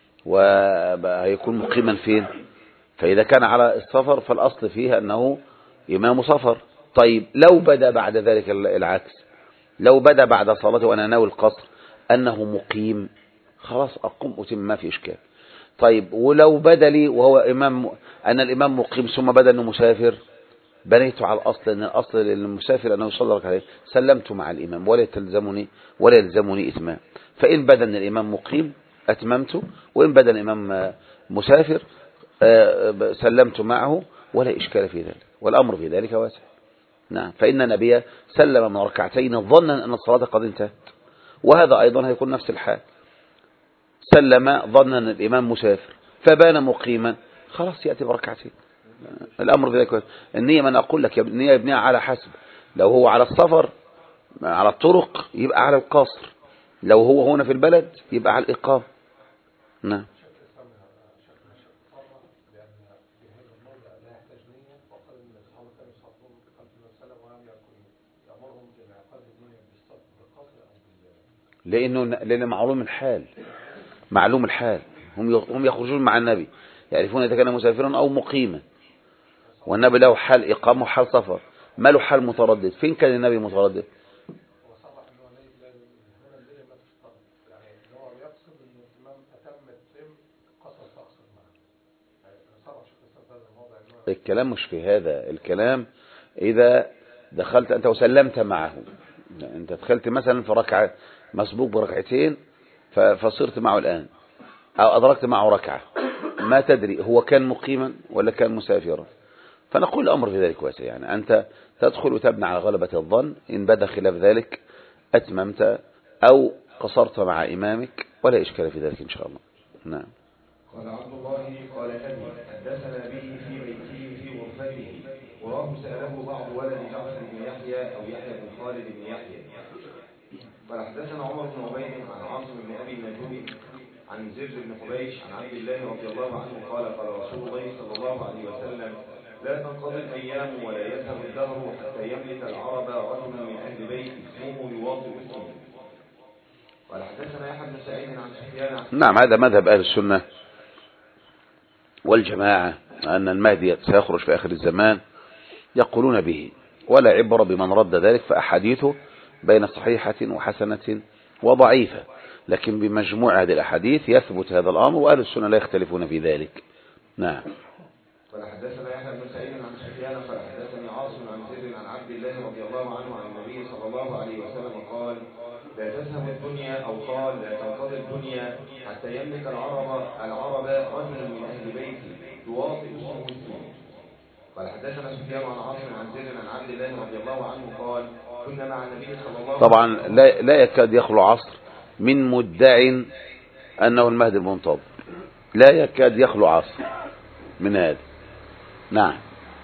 وهيكون مقيما فين فإذا كان على السفر فالأصل فيها أنه إمام سفر. طيب لو بدأ بعد ذلك العكس لو بدأ بعد صلاته وأنا ناوي القصر أنه مقيم خلاص أقوم أتم ما في إشكال. طيب ولو بدأ لي وهو إمام أن الإمام مقيم ثم بدأ أنه مسافر بنيت على الأصل أن الأصل للمسافر أنه يصلي ركعتين سلمت مع الإمام ولا تلزمني ولا يلزمني إتمام. فإن بدأ أن الإمام مقيم أتممت وإن بدأ الإمام مسافر سلمت معه ولا إشكال في ذلك والأمر في ذلك واسع. نعم. فإن النبي سلم من ركعتين ظنا أن الصلاة قد انتهت وهذا أيضا هيكون نفس الحال سلم ظنا أن الإمام مسافر فبان مقيما خلاص يأتي بركعتين الأمر في ذلك. النية من أقول لك النية يبنيها على حسب لو هو على السفر على الطرق يبقى على القصر لو هو هنا في البلد يبقى على الإقامة. نعم. لأنه لأن معلوم الحال معلوم الحال هم هم يخرجون مع النبي يعرفون إذا كان مسافرا أو مقيما والنبي له حال إقامة وحال سفر ما له حال متردد. فين كان النبي متردد؟ الكلام مش في هذا الكلام إذا دخلت أنت وسلمت معه أنت دخلت مثلا في ركعة مسبوق بركعتين فصرت معه الآن أو أدركت معه ركعة ما تدري هو كان مقيما ولا كان مسافرا فنقول الأمر في ذلك واسع. يعني أنت تدخل وتبنى على غلبة الظن إن بدا خلاف ذلك أتممت أو قصرت مع إمامك ولا إشكال في ذلك إن شاء الله. نعم. قال عبد الله قال أبي حدثنا به في بيته في غرفته وراه سأله بعض ولد جعفر بن يحيى أو يحيى بن خالد بن يحيى قال حدثنا عمر بن عبيد عن عاصم بن أبي نجوم عن زر بن حبيش عن عبد الله رضي الله عنه قال قال رسول الله صلى الله عليه وسلم لا تنقضي الأيام ولا يذهب الدهر حتى يملك العرب رجل من أهل بيت اسمه يواطئ اسمه. قال حدثنا يحيى بن سعيد عن سفيان. نعم. هذا مذهب أهل السنة والجماعة أن المهدي سيخرج في آخر الزمان يقولون به ولا عبر بمن رد ذلك فأحاديثه بين صحيحة وحسنة وضعيفة لكن بمجموع هذه الأحاديث يثبت هذا الأمر وأهل السنة لا يختلفون في ذلك. نعم. قال حدثنا يحيى بن سعيد عن سفيان قال حدثني عاصم عن زر عن عبد الله رضي الله عنه عن النبي صلى الله عليه وسلم قال لا تذهب الدنيا أو قال لا تنقضي الدنيا حتى يملك العرب العرب رجل من أهل بيتي يواطئ اسمه الثاني. قال حدثنا سفيان عن عاصم عن زيد عن عبد الله رضي الله عنه قال كنا مع النبي صلى الله عليه وسلم. طبعا لا, لا يكاد يخلو عصر من مدع أنه المهدي المنتظر، لا يكاد يخلو عصر من هذا. نعم.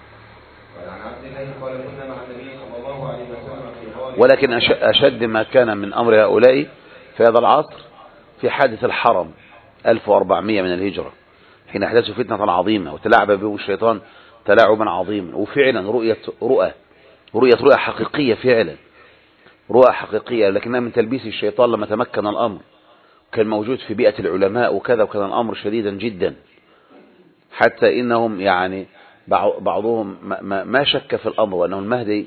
عن عبد الله قال كنا مع النبي صلى الله عليه وسلم في غار. ولكن أشد ما كان من أمر هؤلاء في هذا العصر في حادث الحرم ألف وأربعمائة من الهجرة، حين أحدثوا فتنة عظيمة وتلاعب بهم الشيطان تلاعبا عظيما، وفعلا رؤية رؤى رؤية رؤى حقيقية، فعلا رؤى حقيقية، لكنها من تلبيس الشيطان لما تمكن الأمر. كان موجود في بيئة العلماء وكذا، وكان الأمر شديدا جدا، حتى إنهم يعني بعضهم ما شك في الأمر وأنه المهدي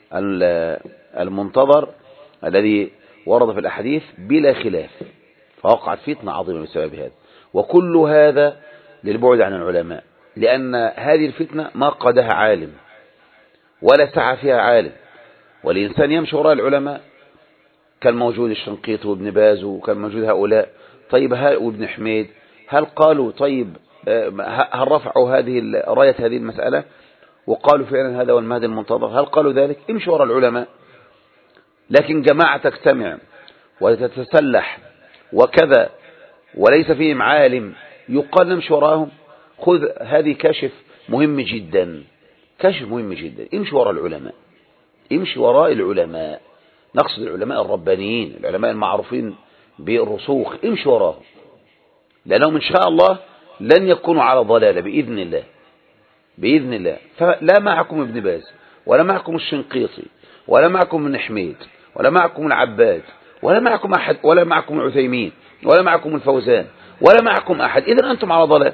المنتظر الذي ورد في الأحاديث بلا خلاف، فوقعت فتنة عظيمة بسبب هذا. وكل هذا للبعد عن العلماء، لأن هذه الفتنة ما قادها عالم ولا سعى فيها عالم، والإنسان يمشي وراء العلماء. كان موجود الشنقيطي وابن باز وكان موجود هؤلاء، طيب هل وابن حميد هل قالوا طيب هل رفعوا هذه راية هذه المسألة وقالوا فعلا هذا هو المهدي المنتظر؟ هل قالوا ذلك؟ امشي وراء العلماء. لكن جماعة تجتمع وتتسلح وكذا وليس فيهم عالم يقال نمشي وراءهم. خذ هذه كشف مهم جدا، كشف مهم جدا. امشي وراء العلماء، امشي وراء العلماء، نقصد العلماء الربانيين، العلماء المعروفين بالرسوخ، امشي وراهم، لأنهم إن شاء الله لن يكونوا على ضلالة بإذن الله، بإذن الله. فلا معكم ابن باز ولا معكم الشنقيطي ولا معكم ابن حميد ولا معكم العباد ولا معكم أحد ولا معكم العثيمين ولا معكم الفوزان ولا معكم أحد، إذن أنتم على ضلال،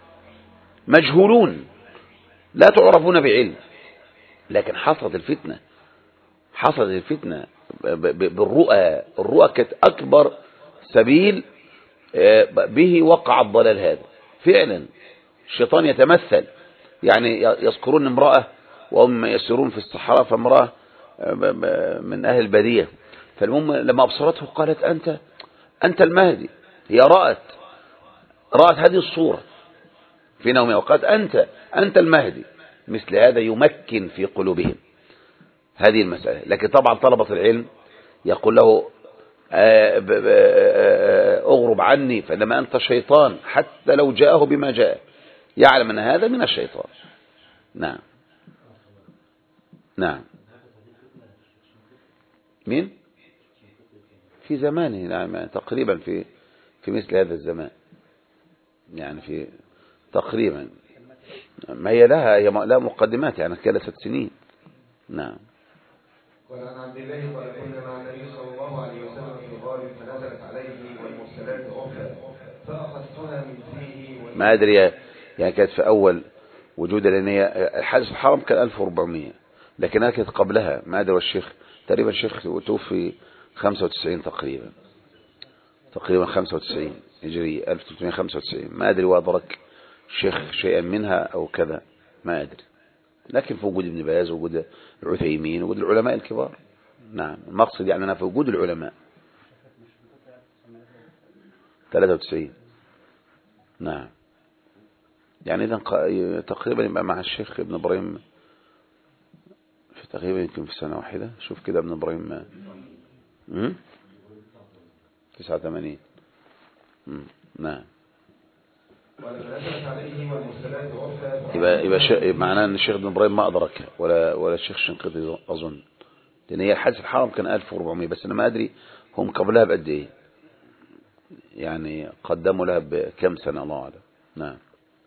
مجهولون لا تعرفون بعلم. لكن حصلت الفتنة، حصلت الفتنة بالرؤى. الرؤى كانت أكبر سبيل به وقع الضلال هذا. فعلا الشيطان يتمثل، يعني يذكرون امرأة وهم يسيرون في الصحراء، فامرأة من أهل البادية، فالمهم لما أبصرته قالت أنت أنت المهدي. هي رأت رأت هذه الصورة في نومها وقالت أنت أنت المهدي. مثل هذا يمكن في قلوبهم هذه المسألة. لكن طبعا طلبة العلم يقول له أغرب عني فإنما أنت شيطان، حتى لو جاءه بما جاء يعلم أن هذا من الشيطان. نعم نعم. مين؟ في زمانه، نعم، تقريبا في في مثل هذا الزمان، يعني في تقريبا، ما هي لها هي لها مقدمات، يعني ثلاث سنين. نعم. وعن عبد الله قال كنا مع النبي صلى الله عليه وسلم في غار فنزلت عليه والمرسلات عرفا فأخذتها من فيه. ما أدري يعني كانت في أول وجود، لأن هي حادث الحرم كان ألف وأربعمائة، لكنها كانت قبلها. ما أدري، والشيخ تقريبا الشيخ توفي خمسة وتسعين تقريبا، تقريبا خمسة وتسعين هجرية ألف وثلاثمائة وخمسة وتسعين. ما أدري وأدرك الشيخ شيئا منها أو كذا، ما أدري. لكن في وجود ابن باز ووجود العثيمين ووجود العلماء الكبار. نعم، المقصد يعني أنا في وجود العلماء. ثلاثة وتسعين. نعم، يعني إذا تقريبا يبقى مع الشيخ ابن إبراهيم في تقريبا يمكن في سنة واحدة. شوف كده ابن إبراهيم تسعة وثمانين. نعم. يبقى يبقى معناه ان الشيخ ابن ابراهيم ما ادركها ولا ولا الشيخ الشنقيطي اظن، لان هي حادث الحرم كان ألف وأربعمائة، بس انا ما ادري هم قبلها بقد ايه، يعني قدموا لها بكم سنه الله اعلم. نعم.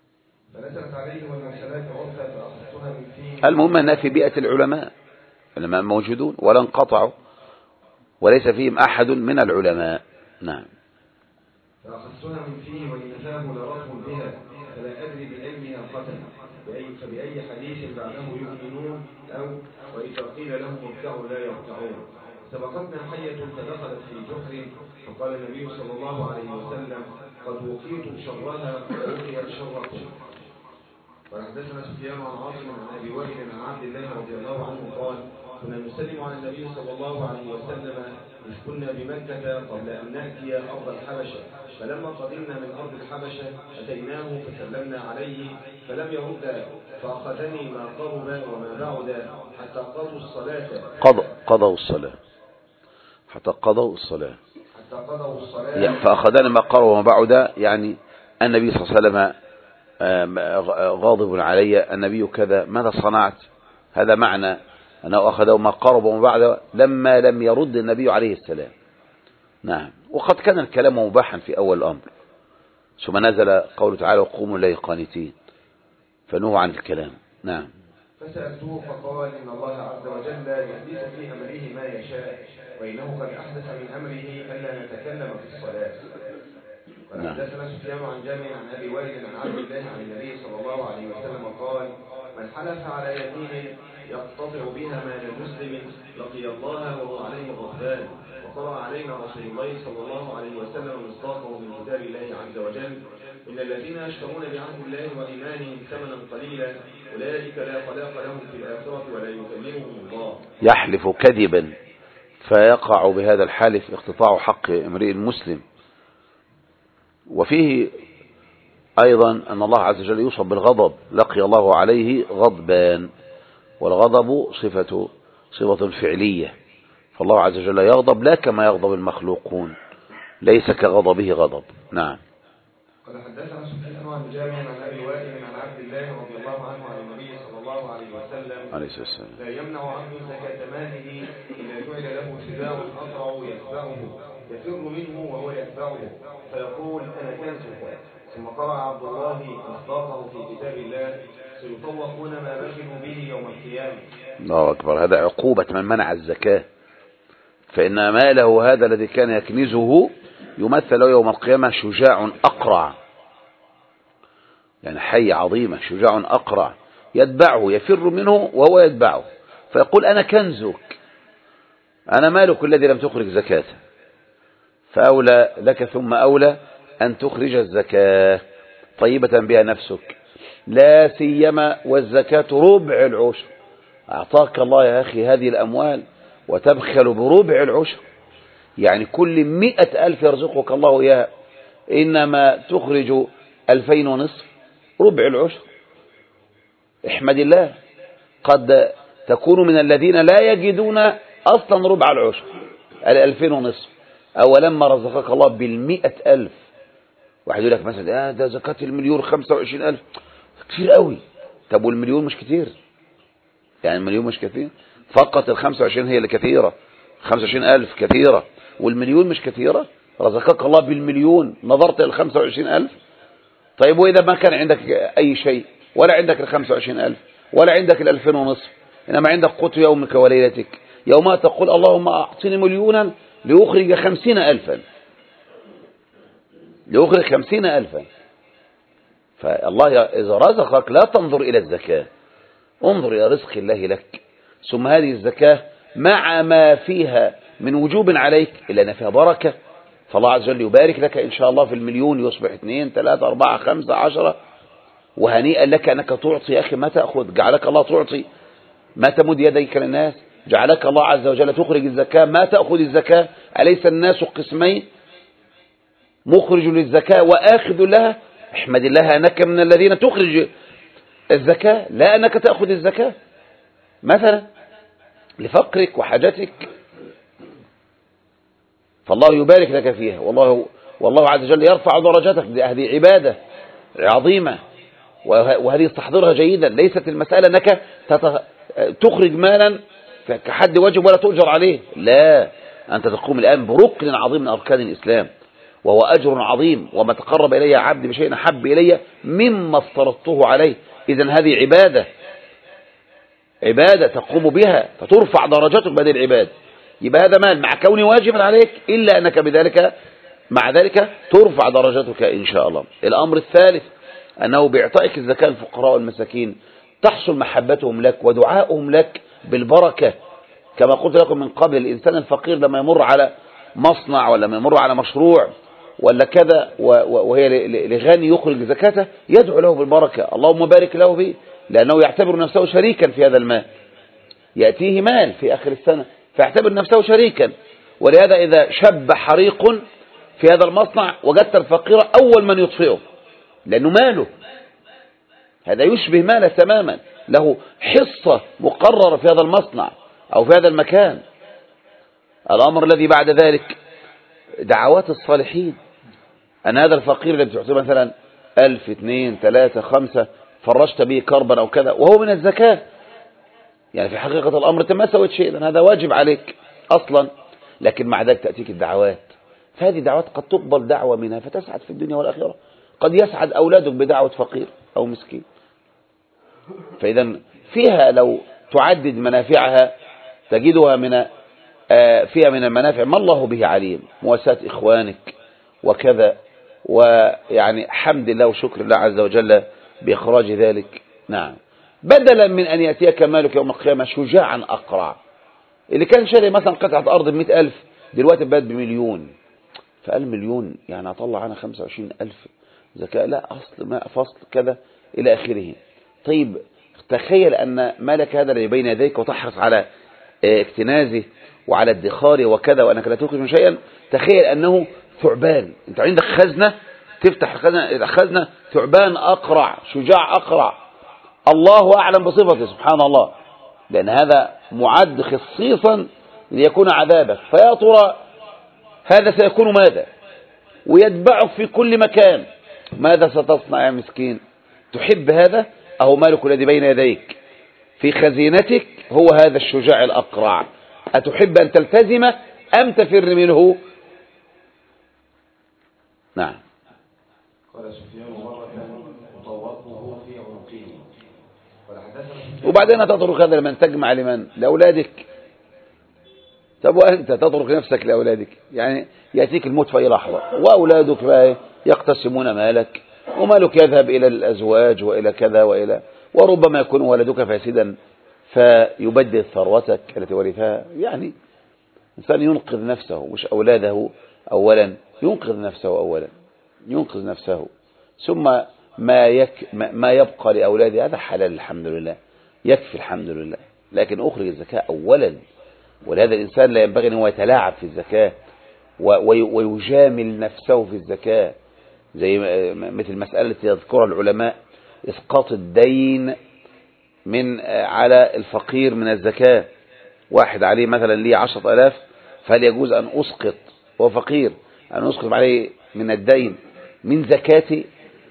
المهم انها في بيئه العلماء، العلماء موجودون ولا انقطعوا وليس فيهم احد من العلماء. نعم. فأخذتها من فيه وإنساه لرطم بها فلا أدري بعلمها قتل فبأي حديث بعده يؤمنون أو وإذا قيل لهم اركعوا لا يركعون. سبقتنا حية فدخلت في جحر فقال النبي صلى الله عليه وسلم قد وقيتم شرها ووقيت شركم. وحدثنا سفيان عن عاصم عن أبي وائل عن عبد الله رضي الله عنه قال كنا نسلم على النبي صلى الله عليه وسلم إذ كنا بمكة قبل أن نأتي أرض الحبشة، فلما قدمنا من أرض الحبشة أتيناه فسلمنا عليه فلم يرد، فأخذني ما قرب وما بعد حتى قضوا الصلاة قضوا قضوا الصلاة حتى قضوا الصلاة حتى قضوا الصلاة يعني فأخذني ما قرب وما بعد، يعني النبي صلى الله عليه وسلم غاضب علي، النبي كذا، ماذا صنعت؟ هذا معنى أنه أخذه ما قرب وما بعد لما لم يرد النبي عليه السلام. نعم. وقد كان الكلام مباحا في أول الأمر، ثم نزل قوله تعالى وقوموا لله قانتين، فنهوا عن الكلام. نعم. فسألته فقال إن الله عز وجل يحدث في أمره ما يشاء، وإنه قد أحدث من أمره ألا نتكلم في الصلاة. وحدثنا سفيان عن جابر عن أبي وائل عن عبد الله عن النبي صلى الله عليه وسلم قال من حلف على يمين يقتطع بها مال مسلم لقي الله وهو عليه غضبان. وقرأ علينا رسول الله صلى الله عليه وسلم مصداقه من كتاب الله عز وجل إن الذين يشترون بعهد الله وإيمانهم ثمنا قليلا أولئك لا خلاق لهم في الآخرة ولا يكلمهم الله. يحلف كذبا فيقع بهذا الحالف اقتطاع حق امرئ مسلم. وفيه أيضا أن الله عز وجل يوصف بالغضب، لقي الله عليه غضبان، والغضب صفة صفة فعلية، فالله عز وجل يغضب لا كما يغضب المخلوقون، ليس كغضبه غضب. نعم. قد حدثنا سفيان عن جابر عن أبي وائل عن عبد الله رضي الله عنه عن النبي صلى الله عليه وسلم عليه السلام لا يمنع عنه زكاة ماله إذا جعل له شجاع أسرع يتبعه يفر منه وهو يتبعه فيقول أنا كنزك. ثم قرأ عبد الله مصداقه في كتاب الله سيطوقون ما بخلوا به يوم القيامة. الله أكبر. هذا عقوبة من منع الزكاة، فإن ماله هذا الذي كان يكنزه يمثل يوم القيامة شجاع أقرع، يعني حي عظيمة، شجاع أقرع يتبعه، يفر منه وهو يتبعه، فيقول أنا كنزك، أنا مالك الذي لم تخرج زكاته، فأولى لك ثم أولى أن تخرج الزكاة طيبة بها نفسك، لا سيما والزكاة ربع العشر. أعطاك الله يا أخي هذه الأموال وتبخل بربع العشر، يعني كل مئة ألف يرزقك الله إياها إنما تخرج ألفين ونصف، ربع العشر. احمد الله، قد تكون من الذين لا يجدون أصلا ربع العشر، الألفين ونصف، أو لما رزقك الله بالمئة ألف. واحد يقول لك مثلا آه ده زكاة المليون خمسة وعشرين ألف، كتير قوي. طب والمليون مش كتير؟ يعني المليون مش كثير؟ فقط الخمسة وعشرين هي اللي كثيرة، خمسة وعشرين ألف كثيرة، والمليون مش كثيرة. رزقك الله بالمليون، نظرت إلى خمسة وعشرين ألف. طيب وإذا ما كان عندك أي شيء، ولا عندك الخمسة وعشرين ألف، ولا عندك الألفين ونصف، إنما عندك قوت يومك وليلتك، يوما تقول اللهم أعطني مليونا لأخرج خمسين ألفا، لأخرج خمسين ألفا. فالله إذا رزقك لا تنظر إلى الزكاة، انظر إلى رزق الله لك. ثم هذه الزكاة مع ما فيها من وجوب عليك إلا أن فيها بركة، فالله عز وجل يبارك لك إن شاء الله في المليون، يصبح اثنين ثلاثة أربعة خمسة عشرة، وهنيئا لك أنك تعطي. يا أخي ما تأخذ، جعلك الله تعطي، ما تمد يديك للناس، جعلك الله عز وجل تخرج الزكاة، ما تأخذ الزكاة. أليس الناس قسمين، مخرج للزكاة وآخذ لها؟ احمد الله أنك من الذين تخرج الزكاة، لا أنك تأخذ الزكاة مثلا لفقرك وحاجتك، فالله يبارك لك فيها. والله والله عز وجل يرفع درجاتك، هذه عبادة عظيمة، وهذه استحضرها جيدا. ليست المسألة أنك تخرج مالا كحد واجب ولا تؤجر عليه، لا، أنت تقوم الآن بركن عظيم من أركان الإسلام، وهو أجر عظيم. وما تقرب إلي عبد بشيء أحب إلي مما افترضته عليه. إذن هذه عبادة، عبادة تقوم بها فترفع درجتك بهذه العبادة. يبقى هذا مال مع كونه واجبا عليك، إلا أنك بذلك مع ذلك ترفع درجتك إن شاء الله. الأمر الثالث أنه بإعطائك الزكاة الفقراء والمساكين تحصل محبتهم لك ودعائهم لك بالبركة. كما قلت لكم من قبل، الإنسان الفقير لما يمر على مصنع ولا لما يمر على مشروع ولا كذا وهي لغني يخرج زكاته، يدعو له بالبركة، اللهم بارك له فيه، لأنه يعتبر نفسه شريكا في هذا المال. يأتيه مال في آخر السنة فيعتبر نفسه شريكا. ولهذا إذا شب حريق في هذا المصنع وجدت الفقير أول من يطفئه لأنه ماله، هذا يشبه ماله تماما، له حصة مقررة في هذا المصنع أو في هذا المكان. الأمر الذي بعد ذلك دعوات الصالحين، أن هذا الفقير الذي تعطيه مثلا ألف اثنين ثلاثة خمسة فرشت به كربا أو كذا وهو من الزكاة، يعني في حقيقة الأمر أنت ما سويت شيء، لأن هذا واجب عليك أصلا، لكن مع ذلك تأتيك الدعوات. فهذه دعوات قد تقبل دعوة منها فتسعد في الدنيا والآخرة، قد يسعد أولادك بدعوة فقير أو مسكين. فإذا فيها لو تعدد منافعها تجدها من فيها من المنافع ما الله به عليم، مواساة إخوانك وكذا، ويعني حمد الله وشكر الله عز وجل بإخراج ذلك. نعم، بدلا من أن يأتيك مالك يوم القيامة شجاعا أقرع، اللي كان شاري مثلا قطعة أرض بمئة ألف دلوقتي بقت بمليون، فقال مليون يعني أطلع عنها خمسة وعشرين ألف زكاة، لا أصل ما فصل كذا إلى آخره. طيب تخيل أن مالك هذا اللي بين يديك وتحرص على اكتنازه وعلى ادخاره وكذا وأنك لا تخرج من شيئا، تخيل أنه ثعبان، أنت عندك خزنة تفتح الخزنة ثعبان أقرع شجاع أقرع، الله أعلم بصفته سبحان الله، لأن هذا معد خصيصا ليكون عذابك. فيا ترى هذا سيكون ماذا؟ ويتبعك في كل مكان، ماذا ستصنع يا مسكين؟ تحب هذا؟ أهو مالك الذي بين يديك في خزينتك هو هذا الشجاع الأقرع، أتحب أن تلتزم أم تفر منه؟ نعم. قال سفيان مرة مطوقه في عنقه. وبعدين تترك هذا لمن تجمع لمن؟ لأولادك. طب وأنت تترك نفسك لأولادك؟ يعني يأتيك الموت في أي لحظة وأولادك بقى يقتسمون مالك ومالك يذهب إلى الأزواج وإلى كذا وإلى، وربما يكون ولدك فاسدا فيبدل ثروتك التي ورثها. يعني إنسان ينقذ نفسه مش أولاده أولا، ينقذ نفسه أولا، ينقذ نفسه ثم ما يك ما يبقى لأولاده هذا حلال الحمد لله، يكفي الحمد لله، لكن أخرج الزكاة أولا. ولهذا الإنسان لا ينبغي أن هو يتلاعب في الزكاة ويجامل نفسه في الزكاة، زي مثل المسألة التي يذكرها العلماء إسقاط الدين من على الفقير من الزكاة. واحد عليه مثلا ليه عشرة آلاف، فهل يجوز أن أسقط وهو فقير أن أسقط عليه من الدين من زكاتي؟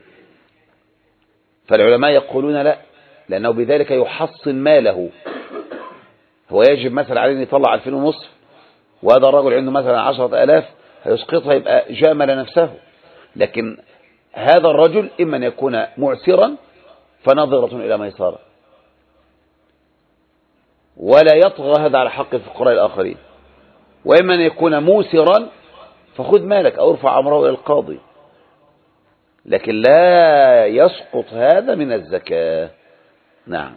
فالعلماء يقولون لا، لأنه بذلك يحصن ماله. هو يجب مثلا عليه أن يطلع ألفين ونصف، وهذا الرجل عنده مثلا عشرة آلاف هيسقطها يبقى جامل نفسه. لكن هذا الرجل إما أن يكون معسرا فنظرة إلى ميسرة، ولا يطغى هذا على حق الفقراء الآخرين، وإما أن يكون موسرا فخذ مالك أو ارفع أمره إلى القاضي، لكن لا يسقط هذا من الزكاة. نعم.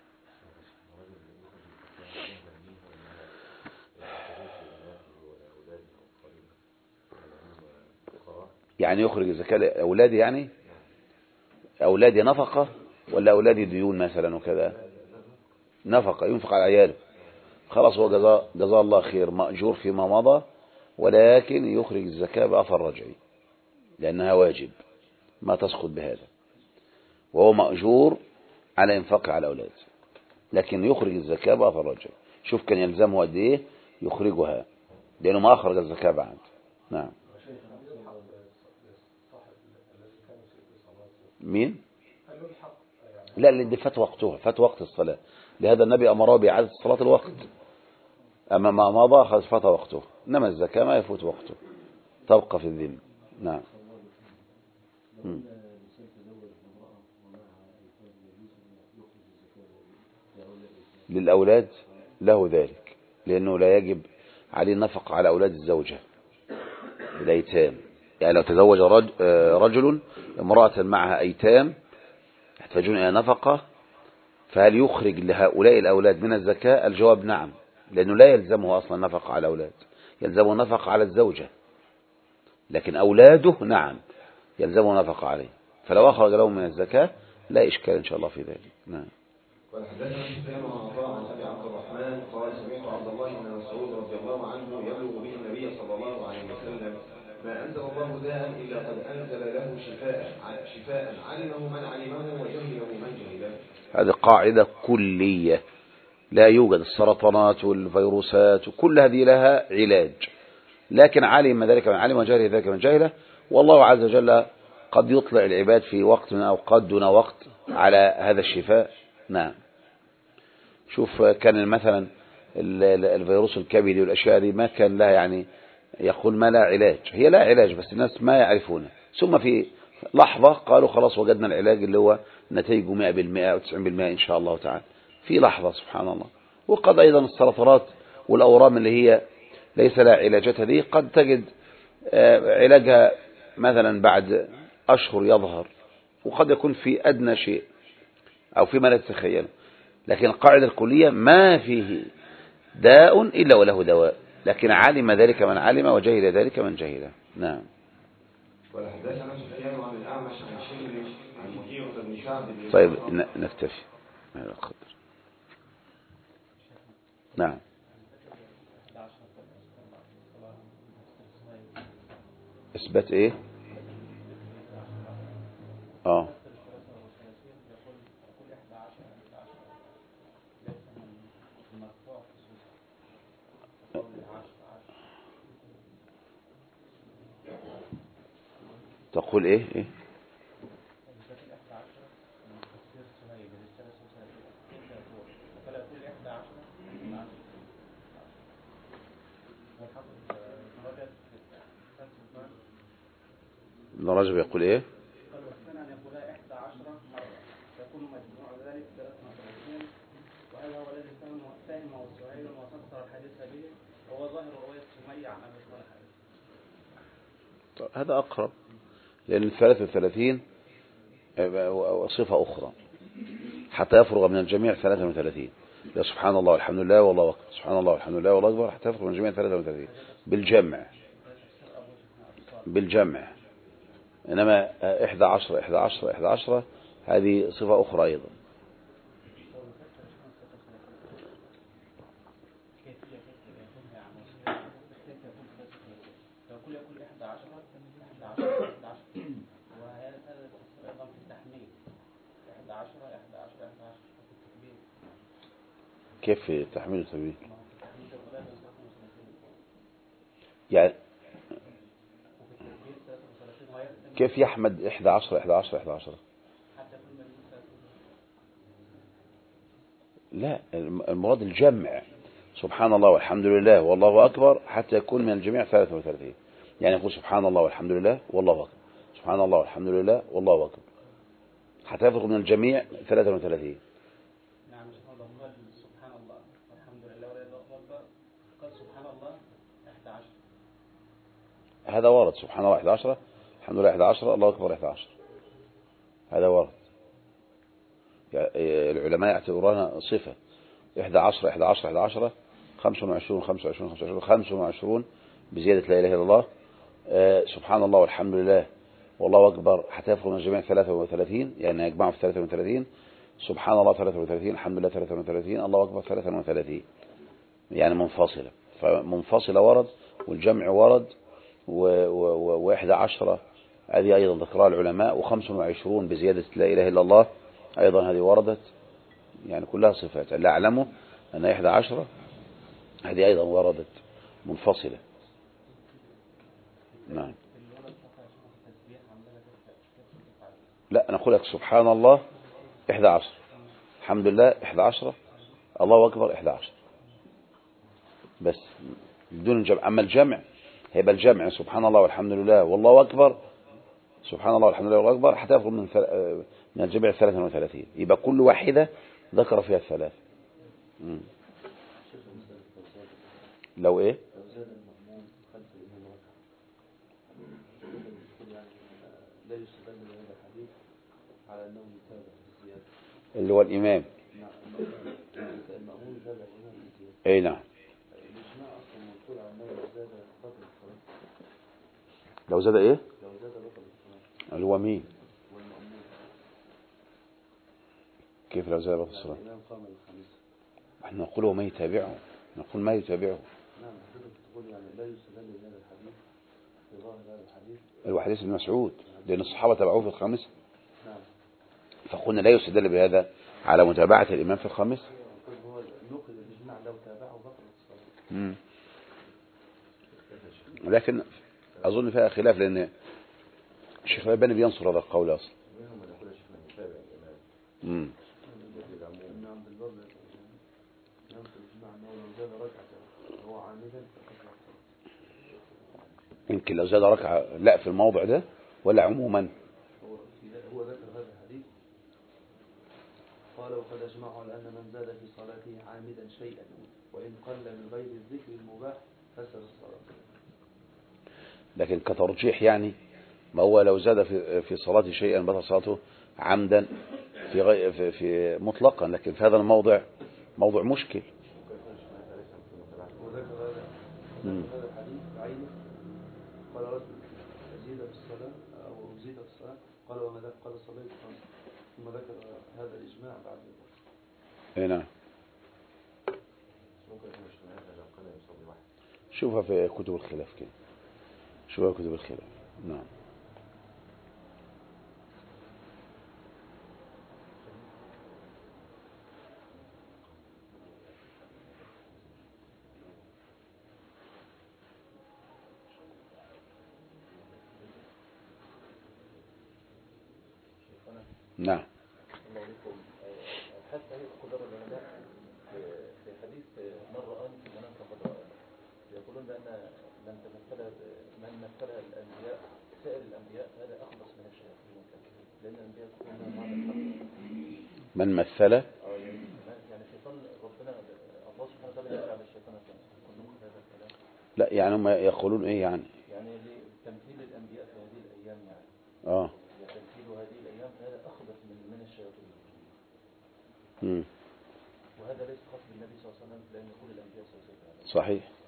يعني يخرج الزكاة لأولادي، يعني أولادي نفقة ولا أولادي ديون مثلا وكذا؟ نفقة، ينفق على عياله، خلاص هو جزاه جزاه الله خير، مأجور فيما مضى، ولكن يخرج الزكاة بأثر رجعي لأنها واجب ما تسقط بهذا، وهو مأجور على إنفاق على أولاد، لكن يخرج الزكاة بأثر رجعي. شوف كان يلزمه قد إيه يخرجها لأنه ما أخرج الزكاة بعد. نعم. مين؟ لا، اللي فات وقتها، فات وقت الصلاة، لهذا النبي أمره بإعادة صلاة الوقت، أما ما مضى خلاص فات وقته، إنما الزكاة ما يفوت وقته، تبقى في الذمة. نعم. م. للأولاد له ذلك، لأنه لا يجب عليه النفقة على أولاد الزوجة الأيتام. يعني لو تزوج رجل امرأة معها أيتام يحتاجون إلى نفقة، فهل يخرج لهؤلاء الأولاد من الزكاة؟ الجواب نعم، لأنه لا يلزمه أصلا نفقة على الأولاد، يلزمه نفقة على الزوجة، لكن أولاده نعم يلزمه نفقة عليه، فلو أخرج لهم من الزكاة لا إشكال إن شاء الله في ذلك. نعم. وحدثنا سفيان عن عطاء عن ابي عبد الرحمن قال سمعت عبد الله بن مسعود رضي الله عنه يبلغ به النبي صلى الله عليه وسلم ما انزل الله داء الا قد انزل له شفاء شفاء علمه من علمه وجهله من جهله. هذه قاعدة كلية، لا يوجد السرطانات والفيروسات وكل هذه لها علاج، لكن علم ذلك من علم وجهل ذلك من جهله. والله عز وجل قد يطلع العباد في وقت من أوقات دون وقت على هذا الشفاء. نعم. شوف كان مثلا الفيروس الكبدي والأشياء دي ما كان لها يعني يقول ما لا علاج، هي لا علاج بس الناس ما يعرفونه، ثم في لحظة قالوا خلاص وجدنا العلاج اللي هو نتيجه مئة بالمئة أو تسعين بالمئة إن شاء الله تعالى في لحظة. سبحان الله. وقد أيضا السرطانات والأورام اللي هي ليس لها علاجات هذه قد تجد علاجها مثلا بعد أشهر يظهر، وقد يكون في أدنى شيء أو فيما لا تتخيله. لكن القاعدة الكلية ما فيه داء إلا وله دواء، لكن علم ذلك من علم وجهل ذلك من جهله. نعم. وحدثنا سفيان عن الأعمش عن شمر عن مغيرة بن شعب. طيب نكتفي هذا القدر. نعم. اثبت ايه؟ اه تقول ايه ايه ابن رجب يقول ايه؟ قال والسنة أن يقولها إحدى عشرة مرة يكون مجموع ذلك ثلاثة وثلاثين، وهذا هو الذي فهم وسهيل وفسر الحديث به، وهو ظاهر رواية سمية عن أبي صالح. هذا أقرب، لأن الثلاثة وثلاثين صفة أخرى حتى يفرغ من الجميع ثلاثة وثلاثين. لا سبحان الله والحمد لله والله أكبر، سبحان الله والحمد لله والله أكبر، حتى يفرغ من الجميع ثلاثة وثلاثين بالجمع بالجمع. إنما إحدى عشرة إحدى عشرة إحدى عشرة هذه صفة أخرى أيضا. كيف تحميل التكبير؟ يعني كيف يحمد إحدى عشرة إحدى عشرة إحدى عشرة؟ لا، المراد الجمع، سبحان الله والحمد لله والله أكبر حتى يكون من الجميع ثلاثة وثلاثين. يعني يقول سبحان الله والحمد لله والله أكبر، سبحان الله والحمد لله والله أكبر، حتى يفرغ من الجميع ثلاثة وثلاثين. نعم. قال سبحان الله والحمد لله ولا إله إلا الله، قال سبحان الله إحدى عشرة. هذا ورد سبحان الله إحدى عشرة، الحمد لله إحدى عشرة، الله أكبر إحدى عشرة، هذا ورد. يعني العلماء يعتبرونها صفة. إحدى عشرة إحدى عشرة إحدى عشرة، خمسة وعشرون خمسة وعشرون خمسة وعشرون خمسة وعشرون بزيادة لا إله إلا الله. آه سبحان الله والحمد لله والله أكبر حتى يفرغ من الجميع ثلاثة وثلاثين، يعني يجمعوا في ثلاثة وثلاثين. سبحان الله ثلاثة وثلاثين، الحمد لله ثلاثة وثلاثين، الله أكبر ثلاثة وثلاثين، يعني منفصلة. فمنفصلة ورد والجمع ورد، وإحدى عشرة هذه أيضا ذكرها العلماء، وخمسة وعشرون بزيادة لا إله إلا الله أيضا هذه وردت، يعني كلها صفات. اللي أعلمه أن إحدى عشرة هذه أيضا وردت منفصلة. نعم. لا أنا أقول لك سبحان الله إحدى عشرة، الحمد لله إحدى عشرة، الله أكبر إحدى عشرة، بس بدون الجمع. أما الجمع هيبقى الجمع سبحان الله والحمد لله والله أكبر، سبحان الله والحمد لله والله أكبر حتى يفرغ من من الجميع ثلاثة وثلاثين، يبقى كل واحدة ذكر فيها الثلاث. مم. لو إيه اللي هو الإمام. أي نعم. لو زاد إيه اللي هو مين؟ كيف لو زاد بطل الصلاة؟ الإمام قام الخميس. احنا نقول وما يتابعه، نقول ما يتابعه. نعم حضرتك تقول يعني لا يستدل بهذا الحديث في ظاهر هذا الحديث. الحديث ابن مسعود لأن الصحابة تبعوه في الخامس. نعم. فقلنا لا يستدل بهذا على متابعة الإمام في الخامس. هو نقل الإجماع لو تابعه بطل الصلاة. مم. لكن أظن فيها خلاف لأن الشيخ الألباني بينصر هذا القول أصلا. امم يمكن لو زاد ركعة لا في الموضع ده ولا عموما. هو ذكر هذا الحديث قال وقد أجمعوا على أن من زاد في صلاته عامدا شيئا وإن قل من غير الذكر المباح فسر الصلاة. لكن كترجيح يعني ما هو لو زاد في في صلاته شيئا بطل صلاته عمدا في, غي في في مطلقا، لكن في هذا الموضع موضوع مشكل. وذكر هذا هذا الحديث بعينه قال رجل زيد في الصلاة أو زيد في الصلاة قال وما ذاك قال صليت خمسة ثم ذكر هذا الإجماع بعد ذلك. نعم. شوفها في كتب الخلاف كده، شوفها في كتب الخلاف. نعم. نعم. حتى قدر العلماء في حديث من رآني في المنام فقد رآني يقولون بأن من تمثل من مثل الأنبياء سائر الأنبياء هذا أخلص من الشياطين، لأن الأنبياء يكونون معنى الحق. من مثل يعني شيطان ربنا الله سبحانه وتعالى يجعل الشيطان كلهم هذا الكلام. لا يعني هم يقولون ايه يعني يعني لتمثيل الأنبياء في هذه الأيام يعني اه تمثيل هذه الأيام هذا أخبث من من الشياطين. امم وهذا ليس خاص بالنبي صلى الله عليه وسلم لأن كل الأنبياء صلى الله عليه وسلم. صحيح.